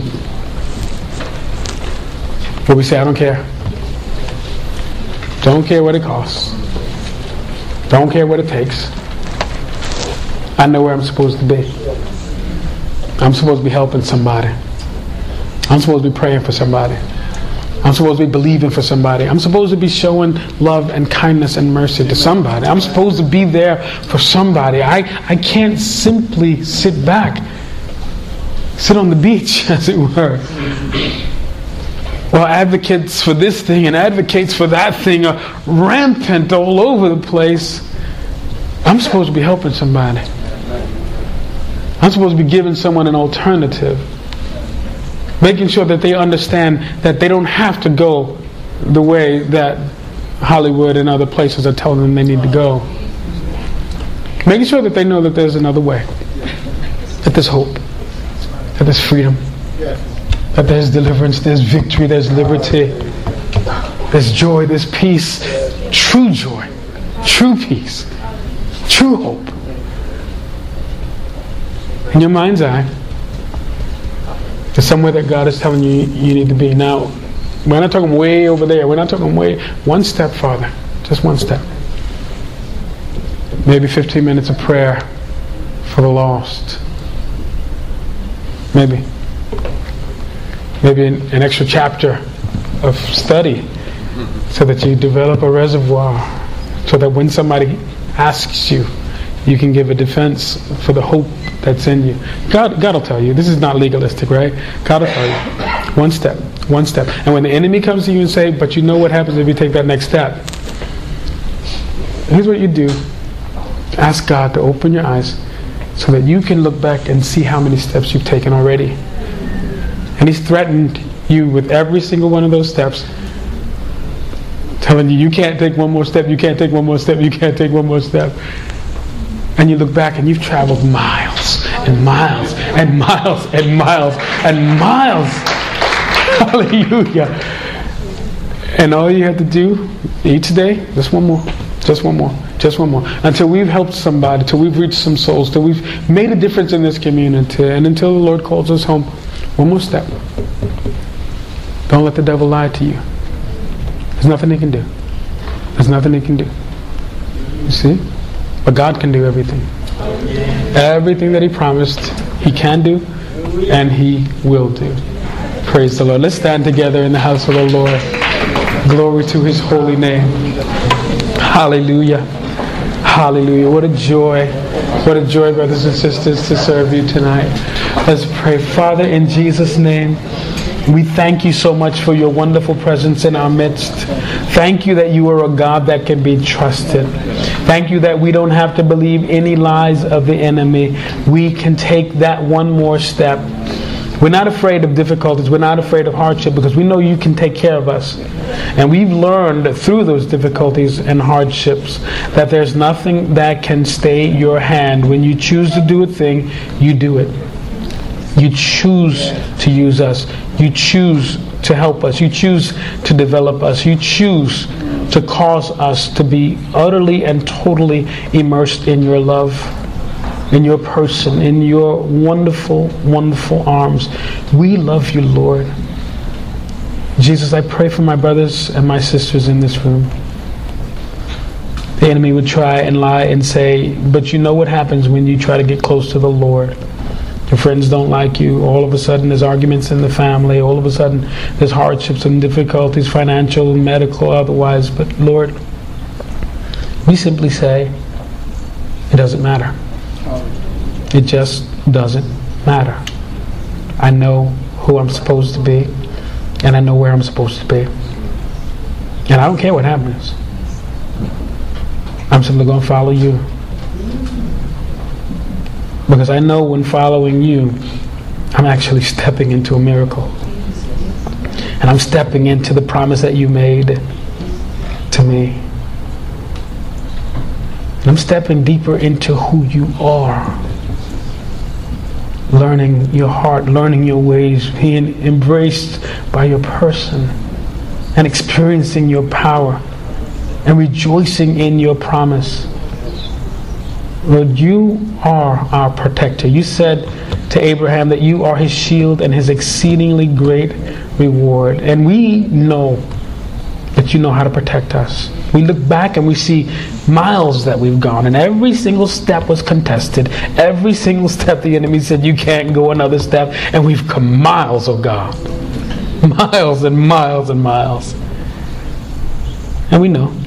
[SPEAKER 1] where we say, I don't care. Don't care what it costs. Don't care what it takes. I know where I'm supposed to be. I'm supposed to be helping somebody. I'm supposed to be praying for somebody. I'm supposed to be believing for somebody. I'm supposed to be showing love and kindness and mercy to somebody. I'm supposed to be there for somebody. I can't simply sit back, sit on the beach, as it were. Well, advocates for this thing and advocates for that thing are rampant all over the place. I'm supposed to be helping somebody. I'm supposed to be giving someone an alternative. Making sure that they understand that they don't have to go the way that Hollywood and other places are telling them they need to go. Making sure that they know that there's another way. That there's hope. That there's freedom. That there's deliverance, there's victory, there's liberty. There's joy, there's peace. True joy. True peace. True hope. In your mind's eye, there's somewhere that God is telling you you need to be. Now, we're not talking way over there. We're not talking way, one step farther. Just one step. Maybe 15 minutes of prayer for the lost. Maybe an extra chapter of study so that you develop a reservoir so that when somebody asks you, you can give a defense for the hope that's in you. God will tell you. This is not legalistic, right? God will tell you. One step. One step. And when the enemy comes to you and say, but you know what happens if you take that next step? Here's what you do. Ask God to open your eyes so that you can look back and see how many steps you've taken already. And He's threatened you with every single one of those steps, telling you can't take one more step, you can't take one more step, you can't take one more step. And you look back and you've traveled miles and miles and miles and miles and miles. Hallelujah. And all you have to do each day, just one more, just one more, just one more. Until we've helped somebody, till we've reached some souls, till we've made a difference in this community, and until the Lord calls us home. One more step. Don't let the devil lie to you. There's nothing he can do. There's nothing he can do. You see? But God can do everything. Everything that He promised, He can do, and He will do. Praise the Lord. Let's stand together in the house of the Lord. Glory to His holy name. Hallelujah. Hallelujah. What a joy. What a joy, brothers and sisters, to serve you tonight. Let's pray. Father, in Jesus' name, we thank you so much for your wonderful presence in our midst. Thank you that you are a God that can be trusted. Thank you that we don't have to believe any lies of the enemy. We can take that one more step. We're not afraid of difficulties. We're not afraid of hardship because we know you can take care of us. And we've learned through those difficulties and hardships that there's nothing that can stay your hand. When you choose to do a thing, you do it. You choose to use us. You choose to help us. You choose to develop us. You choose to cause us to be utterly and totally immersed in your love, in your person, in your wonderful, wonderful arms. We love you, Lord. Jesus, I pray for my brothers and my sisters in this room. The enemy would try and lie and say, but you know what happens when you try to get close to the Lord. Your friends don't like you. All of a sudden there's arguments in the family. All of a sudden there's hardships and difficulties, financial, medical, otherwise. But Lord, we simply say, it doesn't matter. It just doesn't matter. I know who I'm supposed to be, and I know where I'm supposed to be. And I don't care what happens. I'm simply going to follow you. Because I know when following you, I'm actually stepping into a miracle. And I'm stepping into the promise that you made to me. And I'm stepping deeper into who you are. Learning your heart, learning your ways, being embraced by your person, and experiencing your power, and rejoicing in your promise. Lord, you are our protector. You said to Abraham that you are his shield and his exceedingly great reward. And we know that you know how to protect us. We look back and we see miles that we've gone, and every single step was contested. Every single step the enemy said you can't go another step, and we've come miles, oh God. Miles and miles and miles. And we know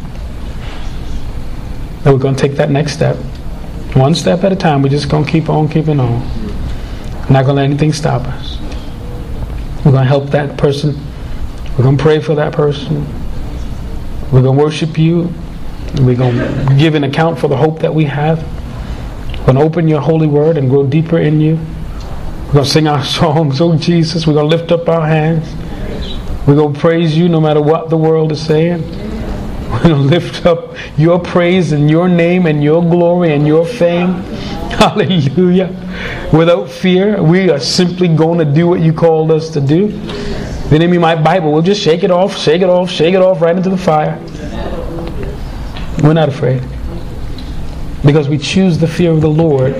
[SPEAKER 1] that we're going to take that next step. One step at a time. We're just going to keep on keeping on. We're not going to let anything stop us. We're going to help that person. We're going to pray for that person. We're going to worship you. We're going to give an account for the hope that we have. We're going to open your holy word and grow deeper in you. We're going to sing our songs, oh Jesus. We're going to lift up our hands. We're going to praise you no matter what the world is saying. We're going to lift up your praise and your name and your glory and your fame. Hallelujah. Without fear, we are simply going to do what you called us to do. The enemy might bite, but we'll just shake it off, shake it off, shake it off right into the fire. We're not afraid. Because we choose the fear of the Lord.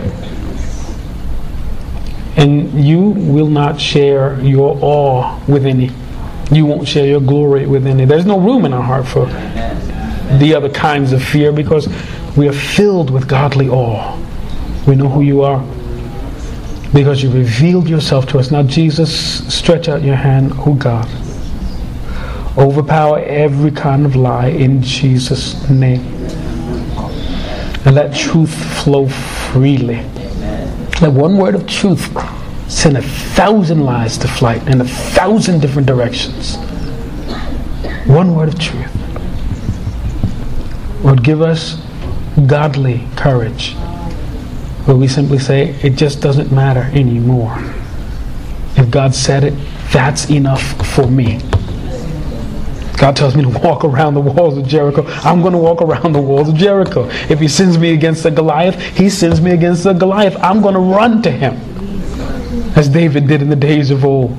[SPEAKER 1] And you will not share your awe with any. You won't share your glory with any. There's no room in our heart for the other kinds of fear, because we are filled with godly awe. We know who you are because you revealed yourself to us. Now, Jesus, stretch out your hand, oh God. Overpower every kind of lie in Jesus' name. And let truth flow freely. Let one word of truth send 1,000 lies to flight in 1,000 different directions. One word of truth. Lord, give us godly courage, where we simply say, it just doesn't matter anymore. If God said it, that's enough for me. God tells me to walk around the walls of Jericho. I'm going to walk around the walls of Jericho. If he sends me against a Goliath, he sends me against a Goliath. I'm going to run to him, as David did in the days of old.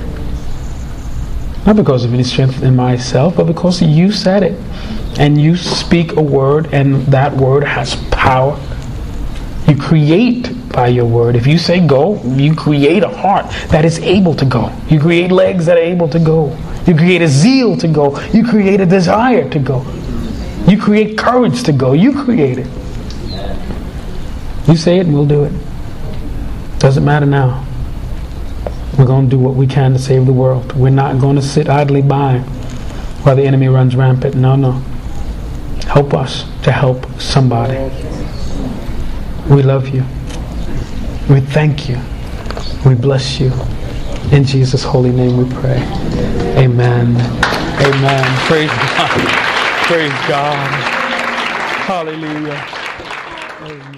[SPEAKER 1] Not because of any strength in myself, but because you said it. And you speak a word, and that word has power. You create by your word. If you say go, you create a heart that is able to go. You create legs that are able to go. You create a zeal to go. You create a desire to go. You create courage to go. You create it. You say it and we'll do it. Doesn't matter now. We're going to do what we can to save the world. We're not going to sit idly by while the enemy runs rampant. No. Help us to help somebody. We love you. We thank you. We bless you. In Jesus' holy name we pray. Amen. Amen. Praise God. Praise God. Hallelujah. Amen.